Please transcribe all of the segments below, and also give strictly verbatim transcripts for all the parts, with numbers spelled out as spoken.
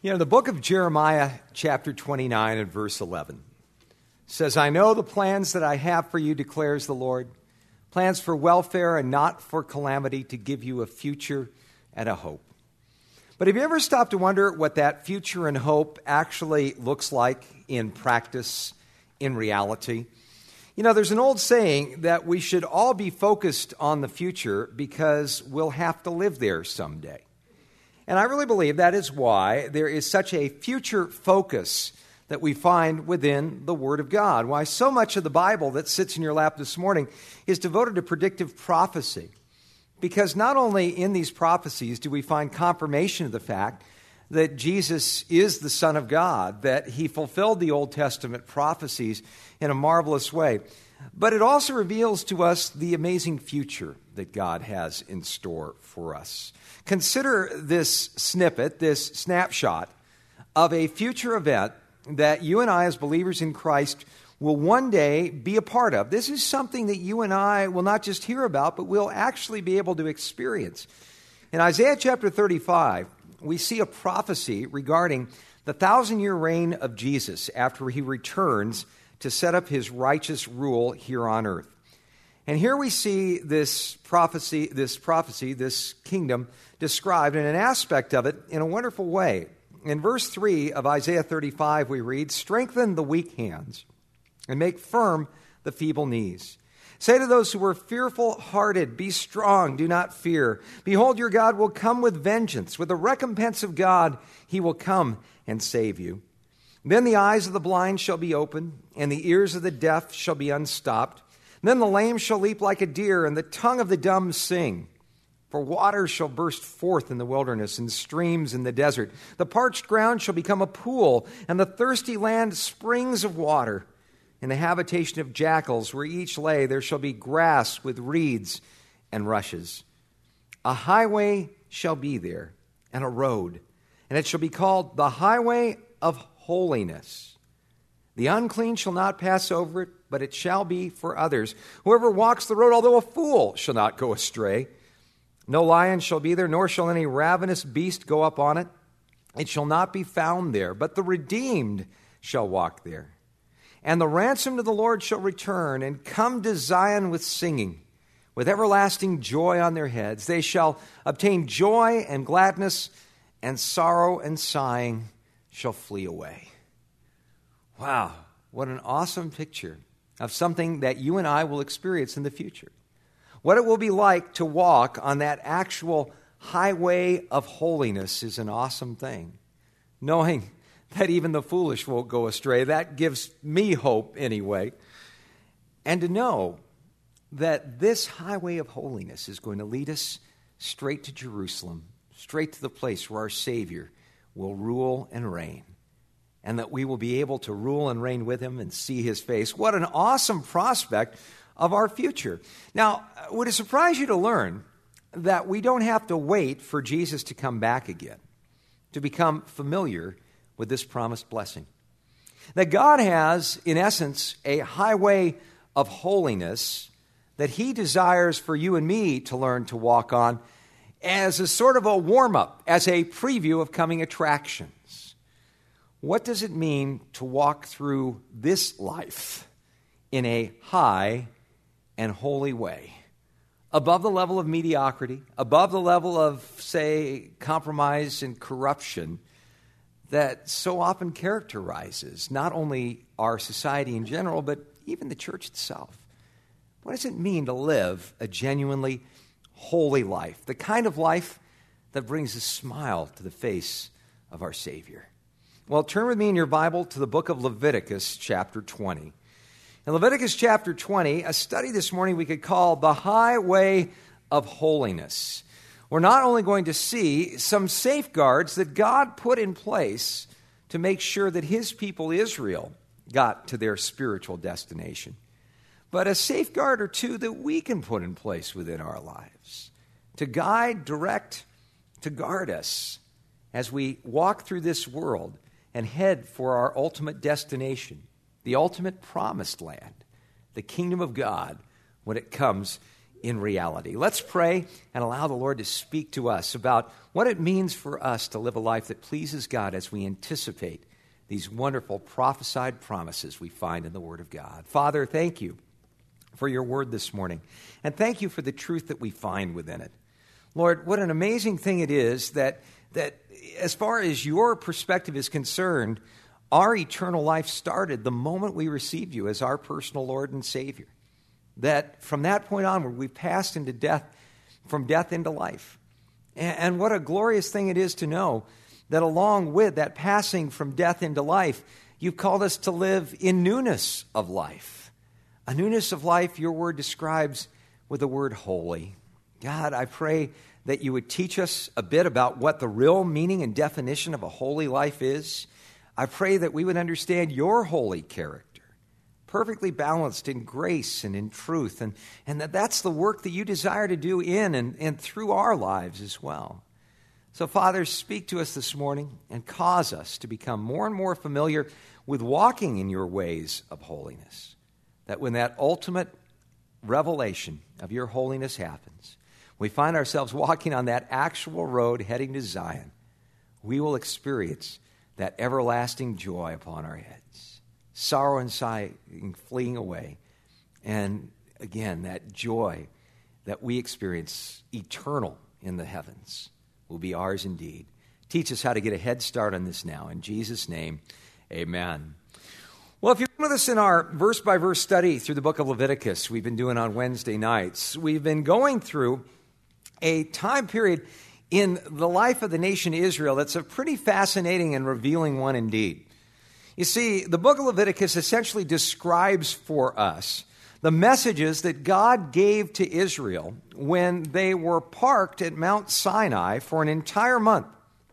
You know, the book of Jeremiah, chapter twenty-nine and verse eleven, says, I know the plans that I have for you, declares the Lord, plans for welfare and not for calamity, to give you a future and a hope. But have you ever stopped to wonder what that future and hope actually looks like in practice, in reality? You know, there's an old saying that we should all be focused on the future because we'll have to live there someday. And I really believe that is why there is such a future focus that we find within the Word of God. Why so much of the Bible that sits in your lap this morning is devoted to predictive prophecy. Because not only in these prophecies do we find confirmation of the fact that Jesus is the Son of God, that He fulfilled the Old Testament prophecies in a marvelous way, but it also reveals to us the amazing future that God has in store for us. Consider this snippet, this snapshot of a future event that you and I as believers in Christ will one day be a part of. This is something that you and I will not just hear about, but we'll actually be able to experience. In Isaiah chapter thirty-five, we see a prophecy regarding the thousand-year reign of Jesus after He returns to set up His righteous rule here on earth. And here we see this prophecy, this prophecy, this kingdom described in an aspect of it in a wonderful way. In verse three of Isaiah thirty-five, we read, strengthen the weak hands and make firm the feeble knees. Say to those who are fearful-hearted, be strong, do not fear. Behold, your God will come with vengeance. With the recompense of God, He will come and save you. Then the eyes of the blind shall be opened, and the ears of the deaf shall be unstopped. Then the lame shall leap like a deer, and the tongue of the dumb sing. For waters shall burst forth in the wilderness, and streams in the desert. The parched ground shall become a pool, and the thirsty land springs of water. In the habitation of jackals, where each lay, there shall be grass with reeds and rushes. A highway shall be there, and a road, and it shall be called the highway of holiness. The unclean shall not pass over it, but it shall be for others. Whoever walks the road, although a fool, shall not go astray. No lion shall be there, nor shall any ravenous beast go up on it. It shall not be found there, but the redeemed shall walk there. And the ransomed of the Lord shall return and come to Zion with singing, with everlasting joy on their heads. They shall obtain joy and gladness, and sorrow and sighing shall flee away. Wow, what an awesome picture of something that you and I will experience in the future. What it will be like to walk on that actual highway of holiness is an awesome thing. Knowing that even the foolish won't go astray, that gives me hope anyway. And to know that this highway of holiness is going to lead us straight to Jerusalem, straight to the place where our Savior will rule and reign, and that we will be able to rule and reign with Him and see His face. What an awesome prospect of our future. Now, would it surprise you to learn that we don't have to wait for Jesus to come back again to become familiar with this promised blessing? That God has, in essence, a highway of holiness that He desires for you and me to learn to walk on as a sort of a warm-up, as a preview of coming attractions. What does it mean to walk through this life in a high and holy way, above the level of mediocrity, above the level of, say, compromise and corruption that so often characterizes not only our society in general, but even the church itself? What does it mean to live a genuinely holy life, the kind of life that brings a smile to the face of our Savior? Well, turn with me in your Bible to the book of Leviticus, chapter twenty. In Leviticus chapter twenty, a study this morning we could call the highway of holiness. We're not only going to see some safeguards that God put in place to make sure that His people Israel got to their spiritual destination, but a safeguard or two that we can put in place within our lives to guide, direct, to guard us as we walk through this world and head for our ultimate destination, the ultimate promised land, the kingdom of God, when it comes in reality. Let's pray and allow the Lord to speak to us about what it means for us to live a life that pleases God as we anticipate these wonderful prophesied promises we find in the Word of God. Father, thank you for your word this morning, and thank you for the truth that we find within it. Lord, what an amazing thing it is that, that as far as your perspective is concerned, our eternal life started the moment we received you as our personal Lord and Savior. That from that point onward, we passed into death, from death into life. And, and what a glorious thing it is to know that along with that passing from death into life, you've called us to live in newness of life. A newness of life your word describes with the word holy. God, I pray that you would teach us a bit about what the real meaning and definition of a holy life is. I pray that we would understand your holy character, perfectly balanced in grace and in truth, and, and that that's the work that you desire to do in and, and through our lives as well. So, Father, speak to us this morning and cause us to become more and more familiar with walking in your ways of holiness. That when that ultimate revelation of your holiness happens, we find ourselves walking on that actual road heading to Zion, we will experience that everlasting joy upon our heads, sorrow and sighing fleeing away, and again, that joy that we experience eternal in the heavens will be ours indeed. Teach us how to get a head start on this now. In Jesus' name, amen. Well, if you're with us in our verse-by-verse study through the book of Leviticus we've been doing on Wednesday nights, we've been going through a time period in the life of the nation Israel that's a pretty fascinating and revealing one indeed. You see, the book of Leviticus essentially describes for us the messages that God gave to Israel when they were parked at Mount Sinai for an entire month.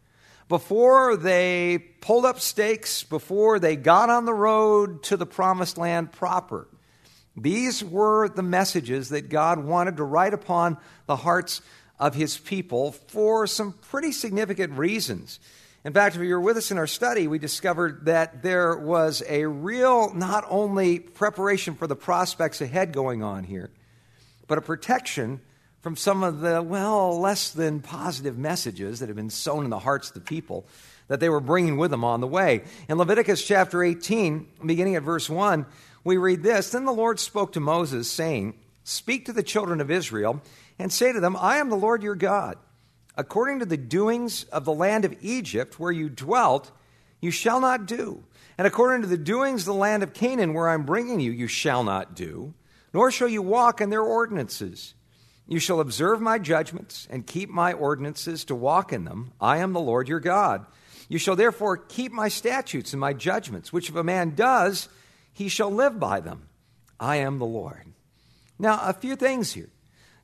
Before they pulled up stakes, before they got on the road to the promised land proper. These were the messages that God wanted to write upon the hearts of his people for some pretty significant reasons. In fact, if you were with us in our study, we discovered that there was a real, not only preparation for the prospects ahead going on here, but a protection from some of the, well, less than positive messages that have been sown in the hearts of the people that they were bringing with them on the way. In Leviticus chapter eighteen, beginning at verse one, we read this, "Then the Lord spoke to Moses, saying, Speak to the children of Israel, and say to them, I am the Lord your God. According to the doings of the land of Egypt, where you dwelt, you shall not do. And according to the doings of the land of Canaan, where I am bringing you, you shall not do, nor shall you walk in their ordinances. You shall observe my judgments and keep my ordinances to walk in them. I am the Lord your God. You shall therefore keep my statutes and my judgments, which if a man does, he shall live by them. I am the Lord." Now, a few things here.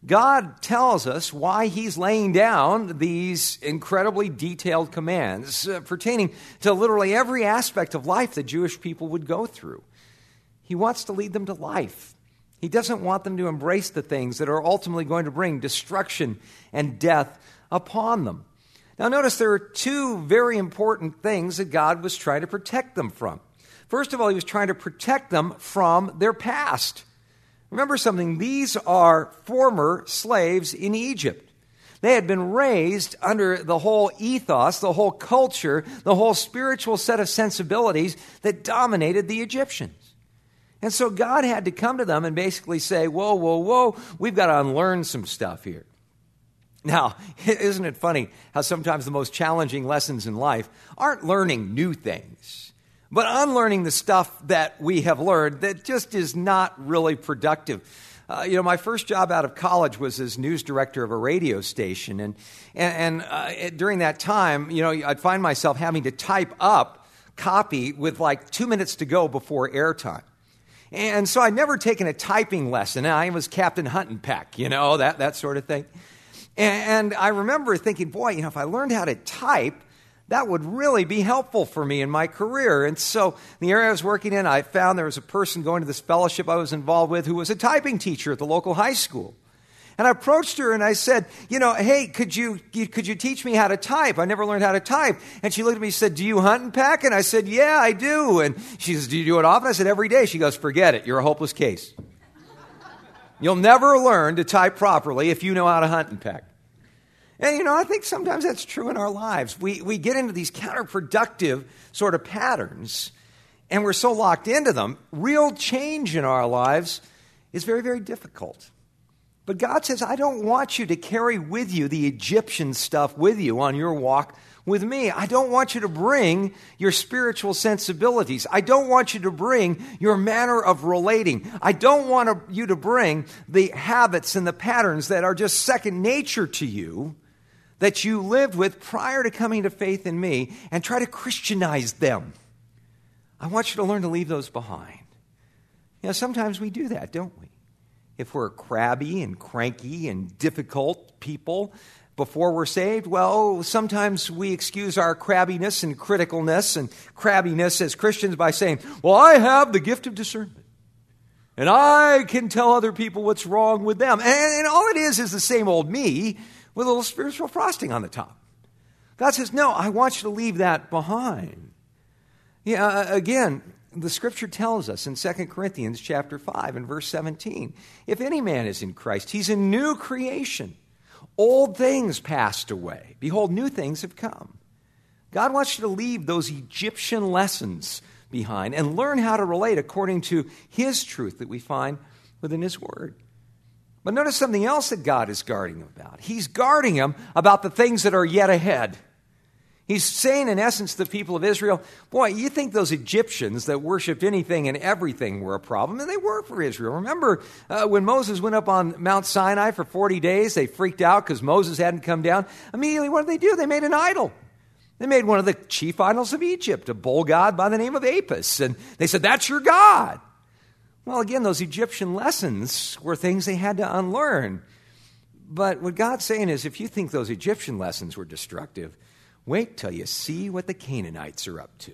God tells us why he's laying down these incredibly detailed commands uh, pertaining to literally every aspect of life the Jewish people would go through. He wants to lead them to life. He doesn't want them to embrace the things that are ultimately going to bring destruction and death upon them. Now notice there are two very important things that God was trying to protect them from. First of all, he was trying to protect them from their past. Remember something, these are former slaves in Egypt. They had been raised under the whole ethos, the whole culture, the whole spiritual set of sensibilities that dominated the Egyptians. And so God had to come to them and basically say, whoa, whoa, whoa, we've got to unlearn some stuff here. Now, isn't it funny how sometimes the most challenging lessons in life aren't learning new things, but unlearning the stuff that we have learned that just is not really productive. Uh, you know, my first job out of college was as news director of a radio station. And, and, and uh, during that time, you know, I'd find myself having to type up copy with like two minutes to go before airtime. And so I'd never taken a typing lesson. I was Captain Hunt and Peck, you know, that, that sort of thing. And, and I remember thinking, boy, you know, if I learned how to type, that would really be helpful for me in my career. And so the area I was working in, I found there was a person going to this fellowship I was involved with who was a typing teacher at the local high school. And I approached her and I said, you know, hey, could you, could you teach me how to type? I never learned how to type. And she looked at me and said, do you hunt and pack? And I said, yeah, I do. And she says, do you do it often? I said, every day. She goes, forget it. You're a hopeless case. You'll never learn to type properly if you know how to hunt and peck. And, you know, I think sometimes that's true in our lives. We, we get into these counterproductive sort of patterns, and we're so locked into them. Real change in our lives is very, very difficult. But God says, I don't want you to carry with you the Egyptian stuff with you on your walk with me. I don't want you to bring your spiritual sensibilities. I don't want you to bring your manner of relating. I don't want to, you to bring the habits and the patterns that are just second nature to you that you lived with prior to coming to faith in me and try to Christianize them. I want you to learn to leave those behind. You know, sometimes we do that, don't we? If we're crabby and cranky and difficult people before we're saved, well, sometimes we excuse our crabbiness and criticalness and crabbiness as Christians by saying, well, I have the gift of discernment, and I can tell other people what's wrong with them. And, and all it is is the same old me with a little spiritual frosting on the top. God says, no, I want you to leave that behind. Yeah, again, the Scripture tells us in Second Corinthians chapter five and verse seventeen, if any man is in Christ, he's a new creation. Old things passed away. Behold, new things have come. God wants you to leave those Egyptian lessons behind and learn how to relate according to His truth that we find within His Word. But notice something else that God is guarding him about. He's guarding him about the things that are yet ahead. He's saying, in essence, to the people of Israel, boy, you think those Egyptians that worshipped anything and everything were a problem, and they were for Israel. Remember uh, when Moses went up on Mount Sinai for forty days, they freaked out because Moses hadn't come down. Immediately, what did they do? They made an idol. They made one of the chief idols of Egypt, a bull god by the name of Apis. And they said, that's your God. Well, again, those Egyptian lessons were things they had to unlearn. But what God's saying is, if you think those Egyptian lessons were destructive, wait till you see what the Canaanites are up to.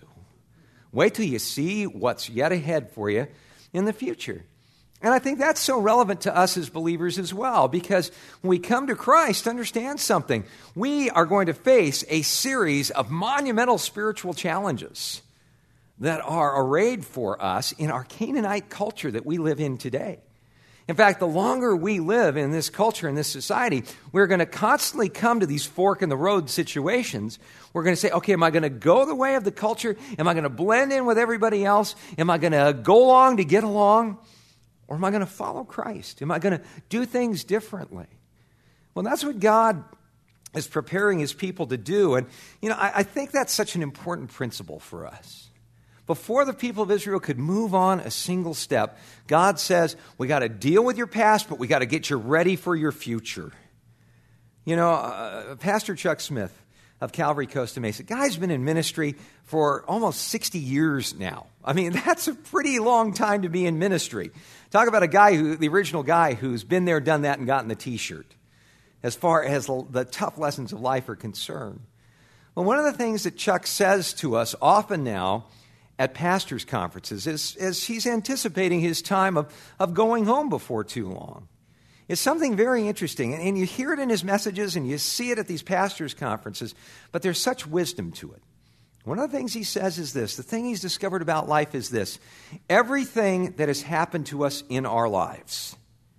Wait till you see what's yet ahead for you in the future. And I think that's so relevant to us as believers as well, because when we come to Christ, understand something. We are going to face a series of monumental spiritual challenges that are arrayed for us in our Canaanite culture that we live in today. In fact, the longer we live in this culture, in this society, we're going to constantly come to these fork-in-the-road situations. We're going to say, okay, am I going to go the way of the culture? Am I going to blend in with everybody else? Am I going to go along to get along? Or am I going to follow Christ? Am I going to do things differently? Well, that's what God is preparing His people to do. And, you know, I, I think that's such an important principle for us. Before the people of Israel could move on a single step, God says, we got to deal with your past, but we got to get you ready for your future. You know, uh, Pastor Chuck Smith of Calvary Costa Mesa, guy's been in ministry for almost sixty years now. I mean, that's a pretty long time to be in ministry. Talk about a guy, who, the original guy who's been there, done that, and gotten the T-shirt as far as the tough lessons of life are concerned. Well, one of the things that Chuck says to us often now at pastors' conferences is, is he's anticipating his time of, of going home before too long. It's something very interesting, and, and you hear it in his messages and you see it at these pastors' conferences, but there's such wisdom to it. One of the things he says is this, the thing he's discovered about life is this: everything that has happened to us in our lives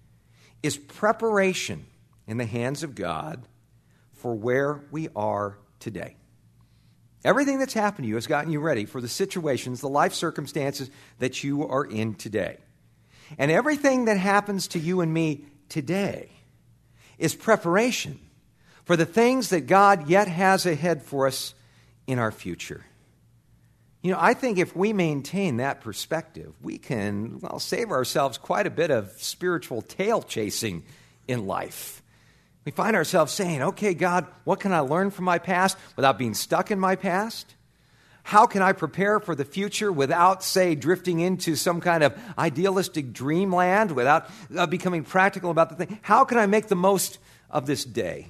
is preparation in the hands of God for where we are today. Everything that's happened to you has gotten you ready for the situations, the life circumstances that you are in today. And everything that happens to you and me today is preparation for the things that God yet has ahead for us in our future. You know, I think if we maintain that perspective, we can, well, save ourselves quite a bit of spiritual tail chasing in life. We find ourselves saying, okay, God, what can I learn from my past without being stuck in my past? How can I prepare for the future without, say, drifting into some kind of idealistic dreamland, without uh, becoming practical about the thing? How can I make the most of this day?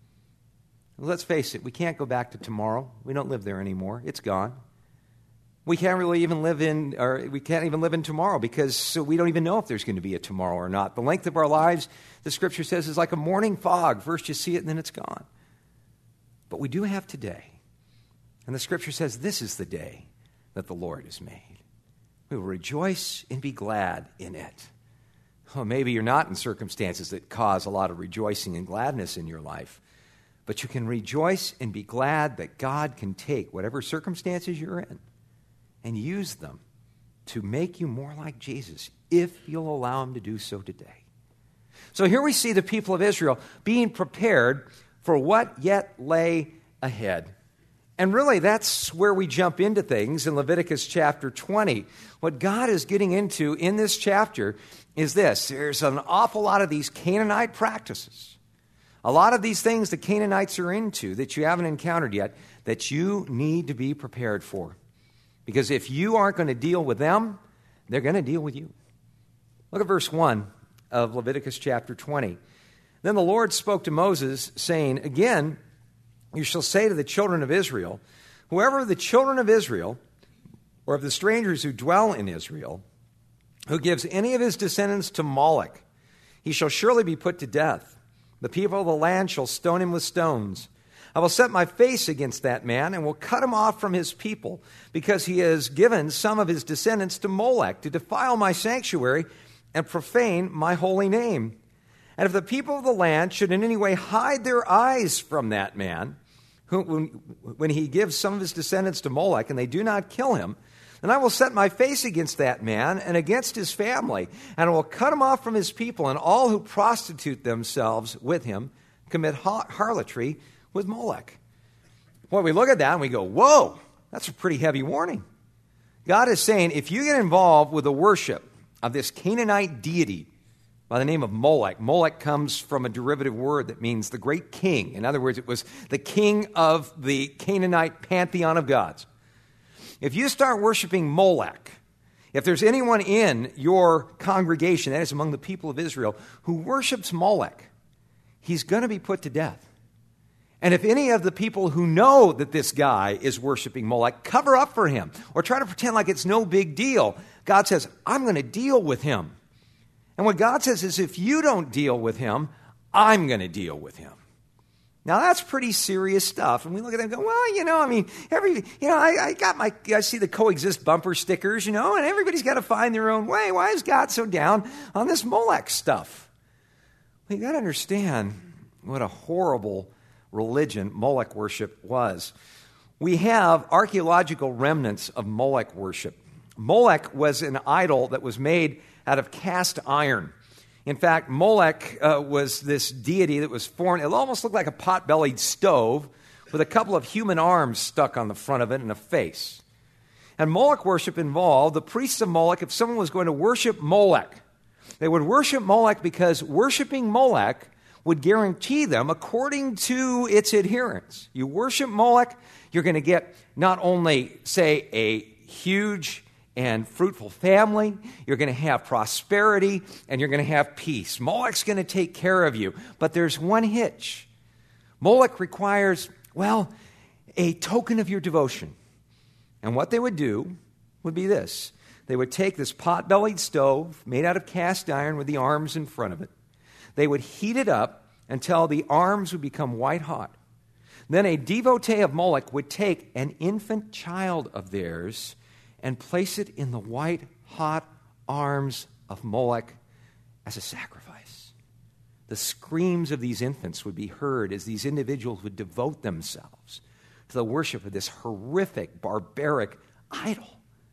Let's face it, we can't go back to tomorrow. We don't live there anymore. It's gone. We can't really even live in, or we can't even live in tomorrow because so we don't even know if there's going to be a tomorrow or not. The length of our lives, the Scripture says, is like a morning fog. First you see it and then it's gone. But we do have today. And the Scripture says this is the day that the Lord has made. We will rejoice and be glad in it. Well, maybe you're not in circumstances that cause a lot of rejoicing and gladness in your life, but you can rejoice and be glad that God can take whatever circumstances you're in and use them to make you more like Jesus if you'll allow him to do so today. So here we see the people of Israel being prepared for what yet lay ahead. And really, that's where we jump into things in Leviticus chapter twenty. What God is getting into in this chapter is this. There's an awful lot of these Canaanite practices. A lot of these things the Canaanites are into that you haven't encountered yet that you need to be prepared for. Because if you aren't going to deal with them, they're going to deal with you. Look at verse one of Leviticus chapter twenty. Then the Lord spoke to Moses, saying, Again, you shall say to the children of Israel, whoever of the children of Israel, or of the strangers who dwell in Israel, who gives any of his descendants to Moloch, he shall surely be put to death. The people of the land shall stone him with stones. I will set my face against that man and will cut him off from his people, because he has given some of his descendants to Molech to defile my sanctuary and profane my holy name. And if the people of the land should in any way hide their eyes from that man, who, when, when he gives some of his descendants to Molech, and they do not kill him, then I will set my face against that man and against his family, and I will cut him off from his people, and all who prostitute themselves with him commit harlotry with Molech. Well, we look at that and we go, whoa, that's a pretty heavy warning. God is saying, if you get involved with the worship of this Canaanite deity by the name of Molech. Molech comes from a derivative word that means the great king. In other words, it was the king of the Canaanite pantheon of gods. If you start worshiping Molech, if there's anyone in your congregation, that is among the people of Israel, who worships Molech, he's going to be put to death. And if any of the people who know that this guy is worshiping Molech cover up for him or try to pretend like it's no big deal, God says, I'm going to deal with him. And what God says is, if you don't deal with him, I'm going to deal with him. Now, that's pretty serious stuff. And we look at that and go, well, you know, I mean, every, you know, I, I got my, I see the coexist bumper stickers, you know, and everybody's got to find their own way. Why is God so down on this Molech stuff? Well, you got to understand what a horrible religion Molech worship was. We have archaeological remnants of Molech worship. Molech was an idol that was made out of cast iron. In fact, Molech uh, was this deity that was formed. It almost looked like a pot-bellied stove with a couple of human arms stuck on the front of it and a face. And Molech worship involved the priests of Molech. If someone was going to worship Molech, they would worship Molech because worshiping Molech would guarantee them, according to its adherents. You worship Molech, you're going to get not only, say, a huge and fruitful family, you're going to have prosperity, and you're going to have peace. Molech's going to take care of you. But there's one hitch. Molech requires, well, a token of your devotion. And what they would do would be this. They would take this pot-bellied stove made out of cast iron with the arms in front of it. They would heat it up until the arms would become white hot. Then a devotee of Molech would take an infant child of theirs and place it in the white hot arms of Molech as a sacrifice. The screams of these infants would be heard as these individuals would devote themselves to the worship of this horrific, barbaric idol.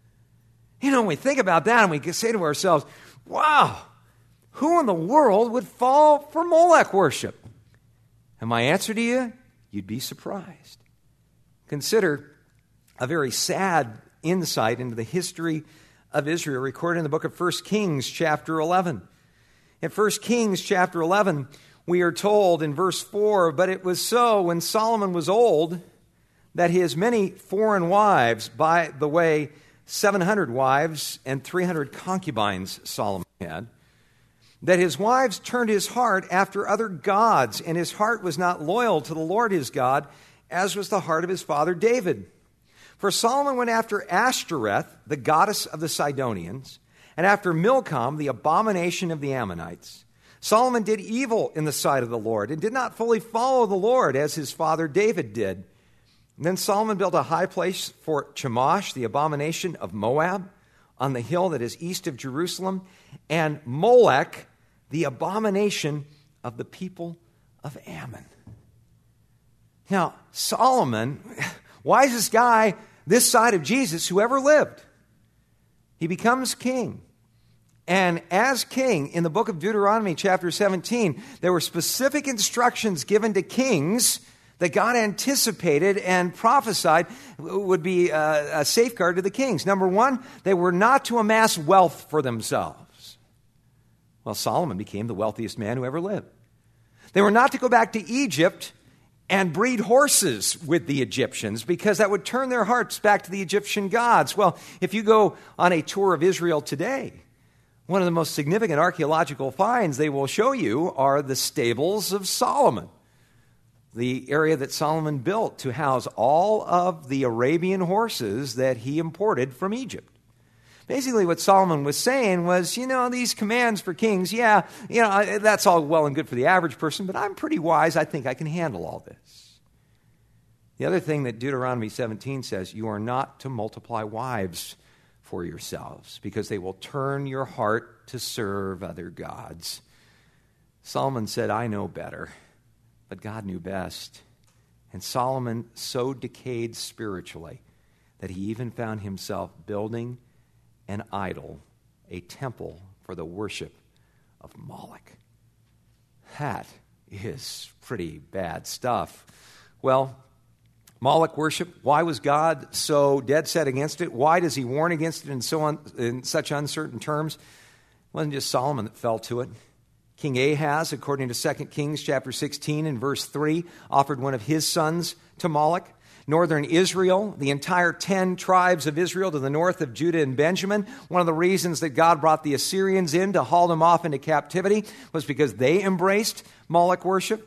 You know, when we think about that and we say to ourselves, wow, who in the world would fall for Molech worship? And my answer to you, you'd be surprised. Consider a very sad insight into the history of Israel recorded in the book of First Kings chapter eleven. In First Kings chapter eleven, we are told in verse four, but it was so when Solomon was old that his many foreign wives, by the way, seven hundred wives and three hundred concubines Solomon had, that his wives turned his heart after other gods, and his heart was not loyal to the Lord his God, as was the heart of his father David. For Solomon went after Ashtoreth, the goddess of the Sidonians, and after Milcom, the abomination of the Ammonites. Solomon did evil in the sight of the Lord, and did not fully follow the Lord, as his father David did. And then Solomon built a high place for Chemosh, the abomination of Moab, on the hill that is east of Jerusalem, and Molech, the abomination of the people of Ammon. Now, Solomon, wisest guy this side of Jesus who ever lived, he becomes king. And as king, in the book of Deuteronomy, chapter seventeen, there were specific instructions given to kings that God anticipated and prophesied would be a, a safeguard to the kings. Number one, they were not to amass wealth for themselves. Well, Solomon became the wealthiest man who ever lived. They were not to go back to Egypt and breed horses with the Egyptians, because that would turn their hearts back to the Egyptian gods. Well, if you go on a tour of Israel today, one of the most significant archaeological finds they will show you are the stables of Solomon, the area that Solomon built to house all of the Arabian horses that he imported from Egypt. Basically, what Solomon was saying was, you know, these commands for kings, yeah, you know, that's all well and good for the average person, but I'm pretty wise. I think I can handle all this. The other thing that Deuteronomy seventeen says, you are not to multiply wives for yourselves, because they will turn your heart to serve other gods. Solomon said, I know better, but God knew best. And Solomon so decayed spiritually that he even found himself building an idol, a temple for the worship of Moloch. That is pretty bad stuff. Well, Moloch worship, why was God so dead set against it? Why does he warn against it in, so un, in such uncertain terms? It wasn't just Solomon that fell to it. King Ahaz, according to Second Kings chapter sixteen and verse three, offered one of his sons to Moloch. Northern Israel, the entire ten tribes of Israel to the north of Judah and Benjamin. One of the reasons that God brought the Assyrians in to haul them off into captivity was because they embraced Moloch worship.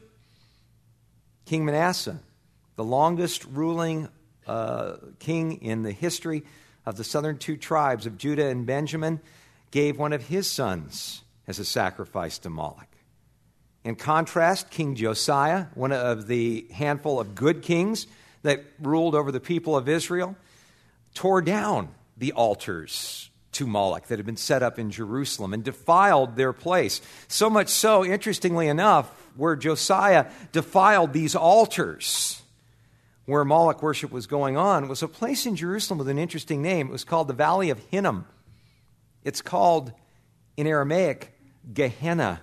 King Manasseh, the longest ruling uh, king in the history of the southern two tribes of Judah and Benjamin, gave one of his sons as a sacrifice to Moloch. In contrast, King Josiah, one of the handful of good kings that ruled over the people of Israel, tore down the altars to Moloch that had been set up in Jerusalem and defiled their place. So much so, interestingly enough, where Josiah defiled these altars where Moloch worship was going on was a place in Jerusalem with an interesting name. It was called the Valley of Hinnom. It's called, in Aramaic, Gehenna.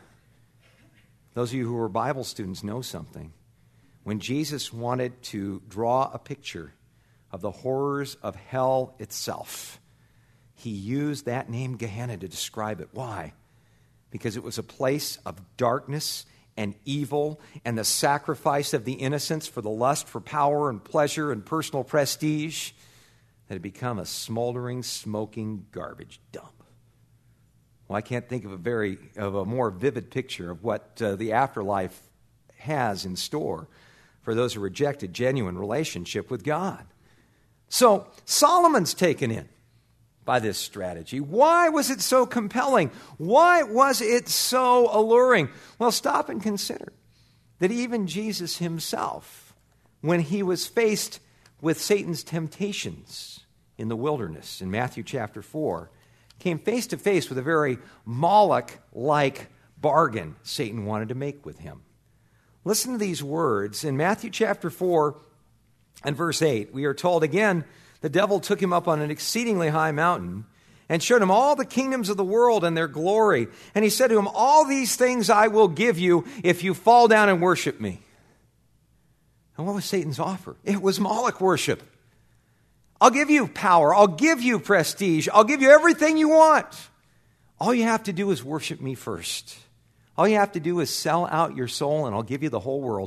Those of you who are Bible students know something. When Jesus wanted to draw a picture of the horrors of hell itself, he used that name Gehenna to describe it. Why? Because it was a place of darkness and evil and the sacrifice of the innocents for the lust for power and pleasure and personal prestige that had become a smoldering, smoking garbage dump. Well, I can't think of a very of a more vivid picture of what uh, the afterlife has in store for those who rejected genuine relationship with God. So Solomon's taken in by this strategy. Why was it so compelling? Why was it so alluring? Well, stop and consider that even Jesus himself, when he was faced with Satan's temptations in the wilderness in Matthew chapter four, came face to face with a very Moloch-like bargain Satan wanted to make with him. Listen to these words. In Matthew chapter four and verse eight, we are told again, the devil took him up on an exceedingly high mountain and showed him all the kingdoms of the world and their glory. And he said to him, all these things I will give you if you fall down and worship me. And what was Satan's offer? It was Moloch worship. I'll give you power. I'll give you prestige. I'll give you everything you want. All you have to do is worship me first. All you have to do is sell out your soul and I'll give you the whole world.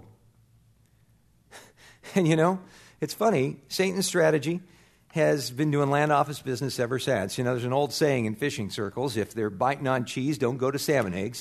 And you know, it's funny, Satan's strategy has been doing land office business ever since. You know, there's an old saying in fishing circles, if they're biting on cheese, don't go to salmon eggs.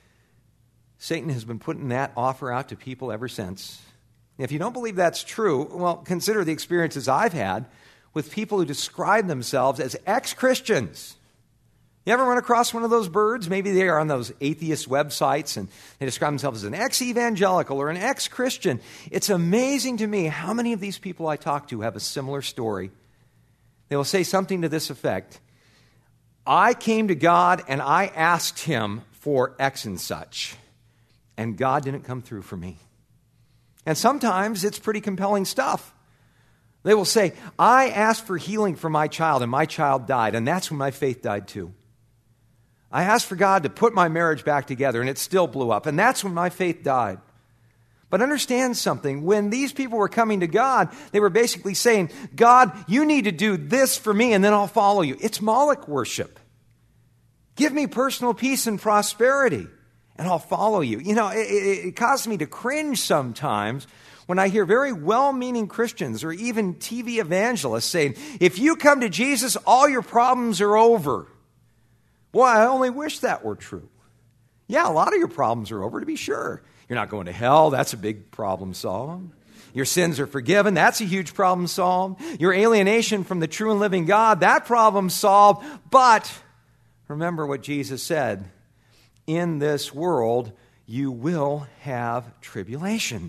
Satan has been putting that offer out to people ever since. If you don't believe that's true, well, consider the experiences I've had with people who describe themselves as ex-Christians. You ever run across one of those birds? Maybe they are on those atheist websites and they describe themselves as an ex-evangelical or an ex-Christian. It's amazing to me how many of these people I talk to have a similar story. They will say something to this effect. I came to God and I asked him for X and such, and God didn't come through for me. And sometimes it's pretty compelling stuff. They will say, I asked for healing for my child, and my child died, and that's when my faith died too. I asked for God to put my marriage back together, and it still blew up, and that's when my faith died. But understand something. When these people were coming to God, they were basically saying, God, you need to do this for me, and then I'll follow you. It's Moloch worship. Give me personal peace and prosperity, and I'll follow you. You know, it, it, it causes me to cringe sometimes when I hear very well-meaning Christians or even T V evangelists saying, if you come to Jesus, all your problems are over. Boy, I only wish that were true. Yeah, a lot of your problems are over, to be sure. You're not going to hell. That's a big problem solved. Your sins are forgiven. That's a huge problem solved. Your alienation from the true and living God, that problem solved. But remember what Jesus said. In this world, you will have tribulation.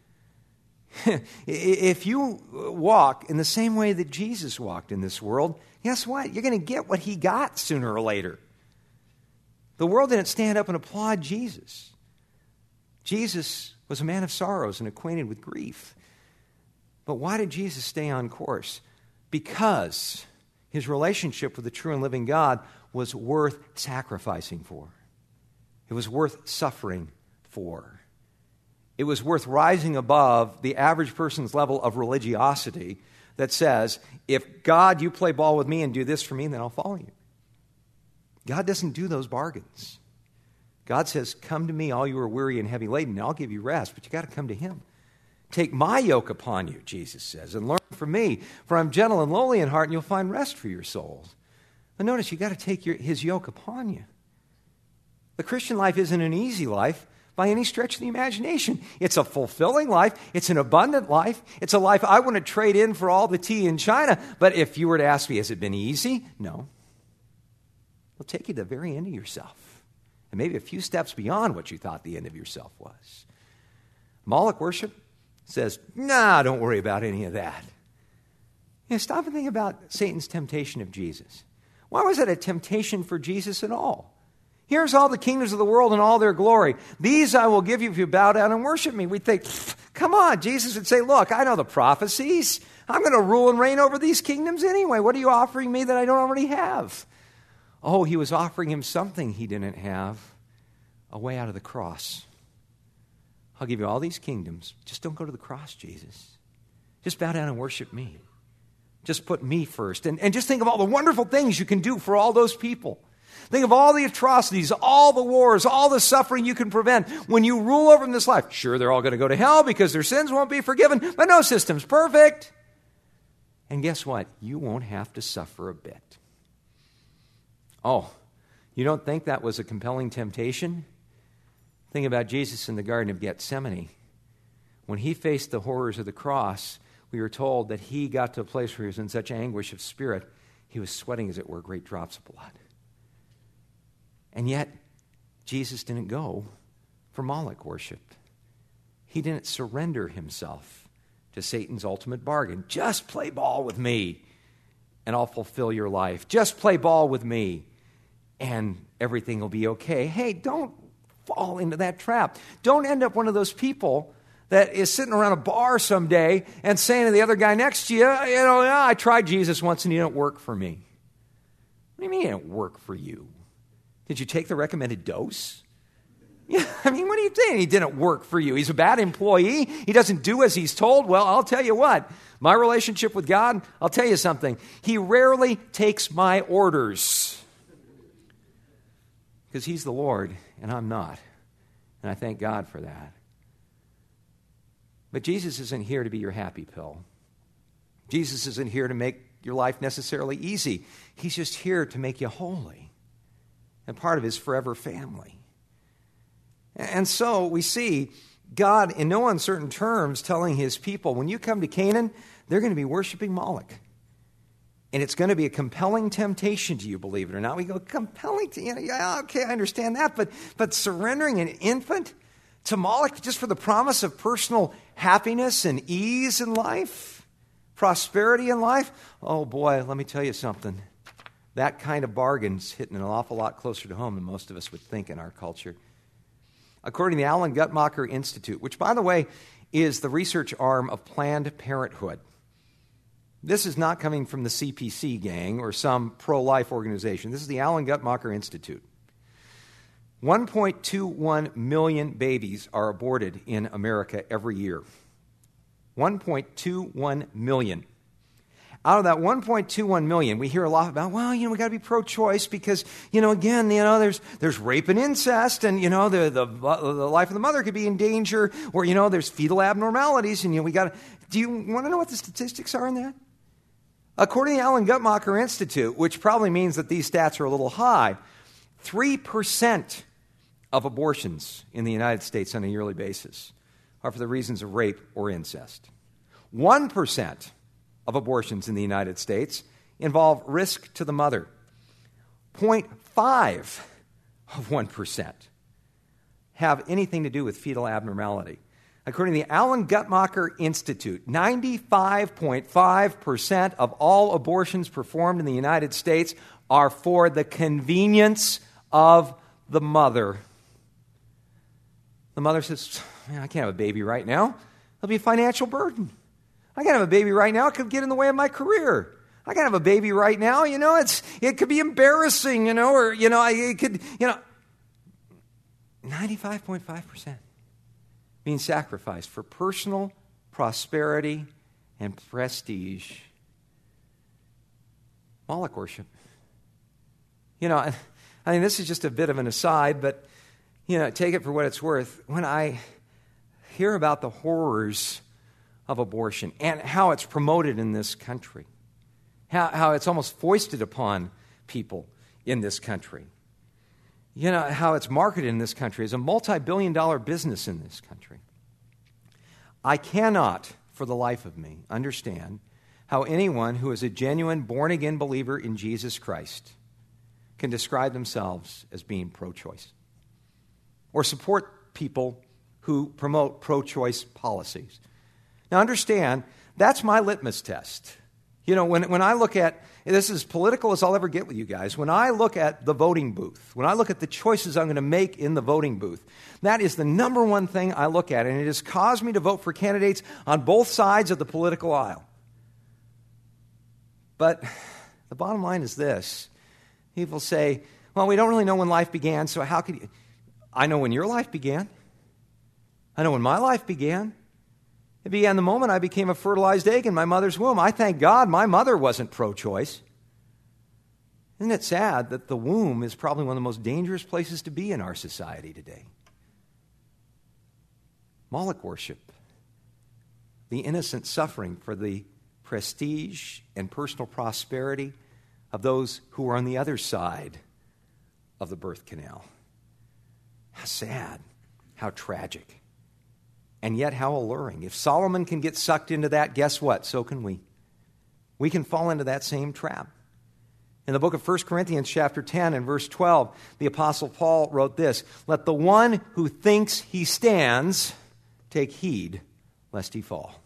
If you walk in the same way that Jesus walked in this world, guess what? You're going to get what he got sooner or later. The world didn't stand up and applaud Jesus. Jesus was a man of sorrows and acquainted with grief. But why did Jesus stay on course? Because his relationship with the true and living God was worth sacrificing for. It was worth suffering for. It was worth rising above the average person's level of religiosity that says, if God, you play ball with me and do this for me, then I'll follow you. God doesn't do those bargains. God says, come to me, all you are weary and heavy laden, and I'll give you rest, but you got to come to him. Take my yoke upon you, Jesus says, and learn from me, for I'm gentle and lowly in heart, and you'll find rest for your souls. But notice, you got to take your, his yoke upon you. The Christian life isn't an easy life by any stretch of the imagination. It's a fulfilling life. It's an abundant life. It's a life I want to trade in for all the tea in China. But if you were to ask me, has it been easy? No. It'll take you to the very end of yourself. And maybe a few steps beyond what you thought the end of yourself was. Moloch worship says, nah, don't worry about any of that. You know, stop and think about Satan's temptation of Jesus. Why was it a temptation for Jesus at all? Here's all the kingdoms of the world and all their glory. These I will give you if you bow down and worship me. We'd think, come on. Jesus would say, look, I know the prophecies. I'm going to rule and reign over these kingdoms anyway. What are you offering me that I don't already have? Oh, he was offering him something he didn't have, a way out of the cross. I'll give you all these kingdoms. Just don't go to the cross, Jesus. Just bow down and worship me. Just put me first. And, and just think of all the wonderful things you can do for all those people. Think of all the atrocities, all the wars, all the suffering you can prevent when you rule over in this life. Sure, they're all going to go to hell because their sins won't be forgiven, but no system's perfect. And guess what? You won't have to suffer a bit. Oh, you don't think that was a compelling temptation? Think about Jesus in the Garden of Gethsemane. When he faced the horrors of the cross, we were told that he got to a place where he was in such anguish of spirit, he was sweating, as it were, great drops of blood. And yet, Jesus didn't go for Moloch worship. He didn't surrender himself to Satan's ultimate bargain. Just play ball with me, and I'll fulfill your life. Just play ball with me, and everything will be okay. Hey, don't fall into that trap. Don't end up one of those people that is sitting around a bar someday and saying to the other guy next to you, you know, yeah, I tried Jesus once and he didn't work for me. What do you mean he didn't work for you? Did you take the recommended dose? Yeah, I mean, what are you saying? He didn't work for you. He's a bad employee. He doesn't do as he's told. Well, I'll tell you what. My relationship with God, I'll tell you something. He rarely takes my orders. Because he's the Lord, and I'm not. And I thank God for that. But Jesus isn't here to be your happy pill. Jesus isn't here to make your life necessarily easy. He's just here to make you holy and part of his forever family. And so we see God in no uncertain terms telling his people, when you come to Canaan, they're going to be worshiping Moloch. And it's going to be a compelling temptation to you, believe it or not. We go, compelling to you? Yeah, okay, I understand that. But, but surrendering an infant to Moloch just for the promise of personal happiness and ease in life, prosperity in life? Oh boy, let me tell you something. That kind of bargain's hitting an awful lot closer to home than most of us would think in our culture. According to the Alan Guttmacher Institute, which, by the way, is the research arm of Planned Parenthood. This is not coming from the C P C gang or some pro-life organization. This is the Alan Guttmacher Institute. one point two one million babies are aborted in America every year. one point two one million. Out of that one point two one million, we hear a lot about, well, you know, we got to be pro-choice because, you know, again, you know, there's there's rape and incest, and, you know, the, the the life of the mother could be in danger, or, you know, there's fetal abnormalities, and, you know, we got to. Do you want to know what the statistics are on that? According to the Alan Guttmacher Institute, which probably means that these stats are a little high, three percent of abortions in the United States on a yearly basis are for the reasons of rape or incest. one percent of abortions in the United States involve risk to the mother. zero point five of one percent have anything to do with fetal abnormality. According to the Alan Guttmacher Institute, ninety-five point five percent of all abortions performed in the United States are for the convenience of the mother. The mother says, man, I can't have a baby right now. It'll be a financial burden. I can't have a baby right now. It could get in the way of my career. I can't have a baby right now. You know, it's it could be embarrassing, you know, or, you know, it could, you know. ninety-five point five percent being sacrificed for personal prosperity and prestige. Moloch worship. You know, I mean, this is just a bit of an aside, but, you know, take it for what it's worth. When I hear about the horrors of abortion and how it's promoted in this country, how, how it's almost foisted upon people in this country, you know, how it's marketed in this country as a multi-billion dollar business in this country. I cannot, for the life of me, understand how anyone who is a genuine born-again believer in Jesus Christ can describe themselves as being pro-choice or support people who promote pro-choice policies. Now understand, that's my litmus test. You know, when, when I look at, this is as political as I'll ever get with you guys, when I look at the voting booth, when I look at the choices I'm going to make in the voting booth, that is the number one thing I look at, and it has caused me to vote for candidates on both sides of the political aisle. But the bottom line is this. People say, well, we don't really know when life began, so how could you? I know when your life began. I know when my life began. It began the moment I became a fertilized egg in my mother's womb. I thank God my mother wasn't pro-choice. Isn't it sad that the womb is probably one of the most dangerous places to be in our society today? Moloch worship. The innocent suffering for the prestige and personal prosperity of those who are on the other side of the birth canal. How sad. How tragic. And yet how alluring. If Solomon can get sucked into that, guess what? So can we. We can fall into that same trap. In the book of First Corinthians chapter ten and verse twelve, the Apostle Paul wrote this, "Let the one who thinks he stands take heed lest he fall."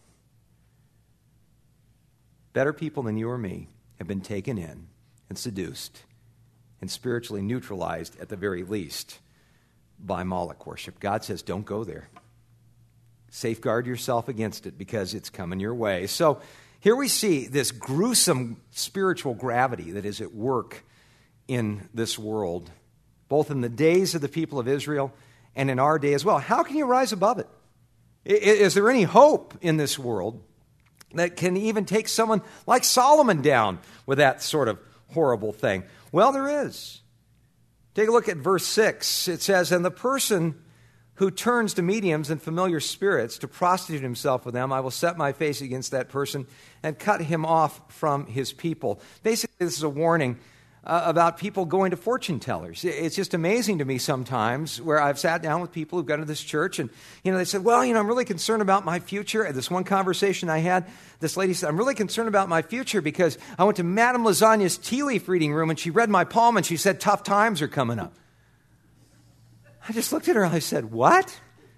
Better people than you or me have been taken in and seduced and spiritually neutralized at the very least by Moloch worship. God says, don't go there. Safeguard yourself against it because it's coming your way. So here we see this gruesome spiritual gravity that is at work in this world, both in the days of the people of Israel and in our day as well. How can you rise above it? Is there any hope in this world that can even take someone like Solomon down with that sort of horrible thing? Well, there is. Take a look at verse six. It says, "And the person who turns to mediums and familiar spirits to prostitute himself with them, I will set my face against that person and cut him off from his people." Basically, this is a warning uh, about people going to fortune tellers. It's just amazing to me sometimes where I've sat down with people who've gone to this church and, you know, they said, well, you know, I'm really concerned about my future. At this one conversation I had, this lady said, I'm really concerned about my future because I went to Madame Lasagna's tea leaf reading room and she read my palm and she said, tough times are coming up. I just looked at her and I said, what?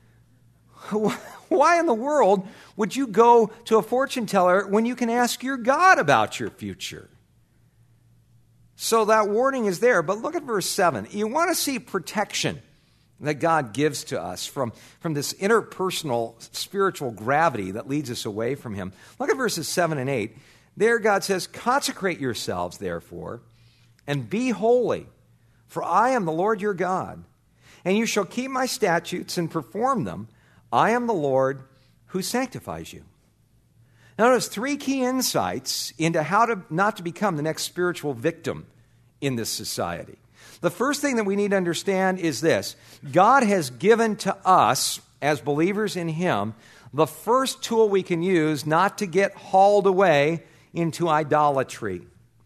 Why in the world would you go to a fortune teller when you can ask your God about your future? So that warning is there, but look at verse seven. You want to see protection that God gives to us from, from this interpersonal spiritual gravity that leads us away from him. Look at verses seven and eight. There God says, consecrate yourselves, therefore, and be holy, for I am the Lord your God. And you shall keep my statutes and perform them. I am the Lord who sanctifies you. Now, notice three key insights into how to not to become the next spiritual victim in this society. The first thing that we need to understand is this. God has given to us, as believers in him, the first tool we can use not to get hauled away into idolatry.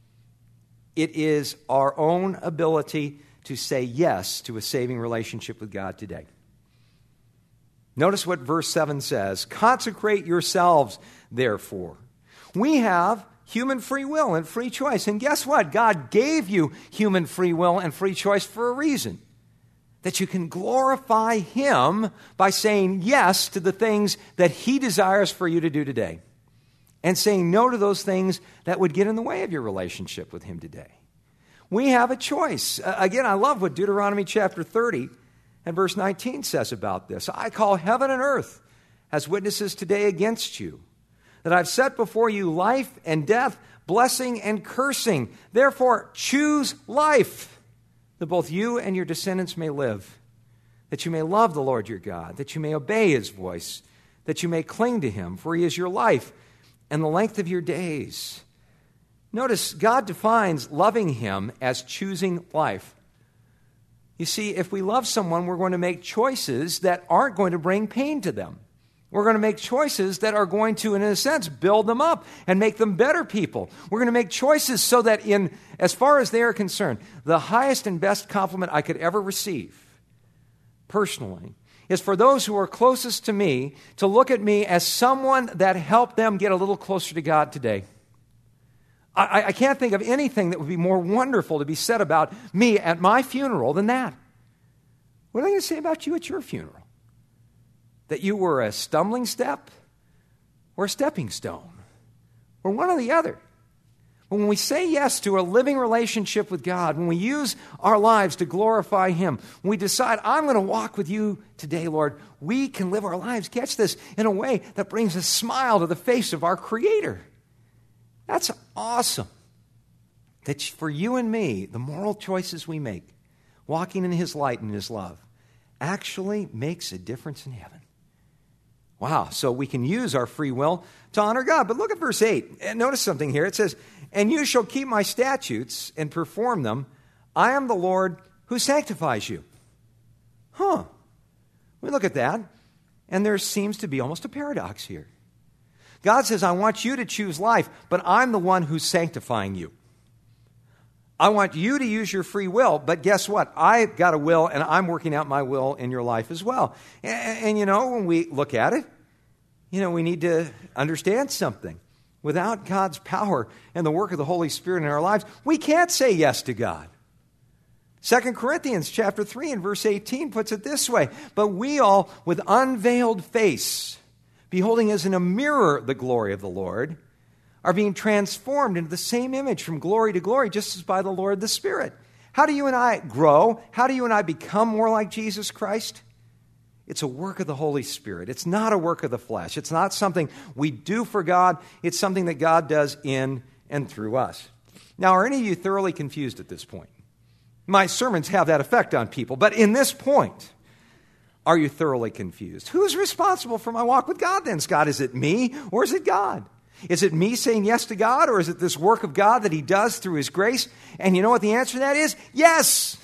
It is our own ability to say yes to a saving relationship with God today. Notice what verse seven says. Consecrate yourselves, therefore. We have human free will and free choice. And guess what? God gave you human free will and free choice for a reason. That you can glorify him by saying yes to the things that he desires for you to do today. And saying no to those things that would get in the way of your relationship with him today. We have a choice. Uh, again, I love what Deuteronomy chapter thirty and verse nineteen says about this. I call heaven and earth as witnesses today against you, that I've set before you life and death, blessing and cursing. Therefore, choose life, that both you and your descendants may live, that you may love the Lord your God, that you may obey his voice, that you may cling to him, for he is your life and the length of your days. Notice, God defines loving him as choosing life. You see, if we love someone, we're going to make choices that aren't going to bring pain to them. We're going to make choices that are going to, in a sense, build them up and make them better people. We're going to make choices so that, in as far as they are concerned, the highest and best compliment I could ever receive, personally, is for those who are closest to me to look at me as someone that helped them get a little closer to God today. I, I can't think of anything that would be more wonderful to be said about me at my funeral than that. What are they going to say about you at your funeral? That you were a stumbling step or a stepping stone, or one or the other. But when we say yes to a living relationship with God, when we use our lives to glorify him, when we decide, I'm going to walk with you today, Lord, we can live our lives, catch this, in a way that brings a smile to the face of our Creator. That's awesome. That for you and me, the moral choices we make, walking in his light and his love, actually makes a difference in heaven. Wow, so we can use our free will to honor God. But look at verse eight. And notice something here. It says, and you shall keep my statutes and perform them. I am the Lord who sanctifies you. Huh. We look at that, and there seems to be almost a paradox here. God says, I want you to choose life, but I'm the one who's sanctifying you. I want you to use your free will, but guess what? I've got a will, and I'm working out my will in your life as well. And, and you know, when we look at it, you know, we need to understand something. Without God's power and the work of the Holy Spirit in our lives, we can't say yes to God. Second Corinthians chapter three and verse eighteen puts it this way, but we all with unveiled face, beholding as in a mirror the glory of the Lord, are being transformed into the same image from glory to glory, just as by the Lord the Spirit. How do you and I grow? How do you and I become more like Jesus Christ? It's a work of the Holy Spirit. It's not a work of the flesh. It's not something we do for God. It's something that God does in and through us. Now, are any of you thoroughly confused at this point? My sermons have that effect on people, but in this point, are you thoroughly confused? Who's responsible for my walk with God then? God, is it me or is it God? Is it me saying yes to God, or is it this work of God that he does through his grace? And you know what the answer to that is? Yes!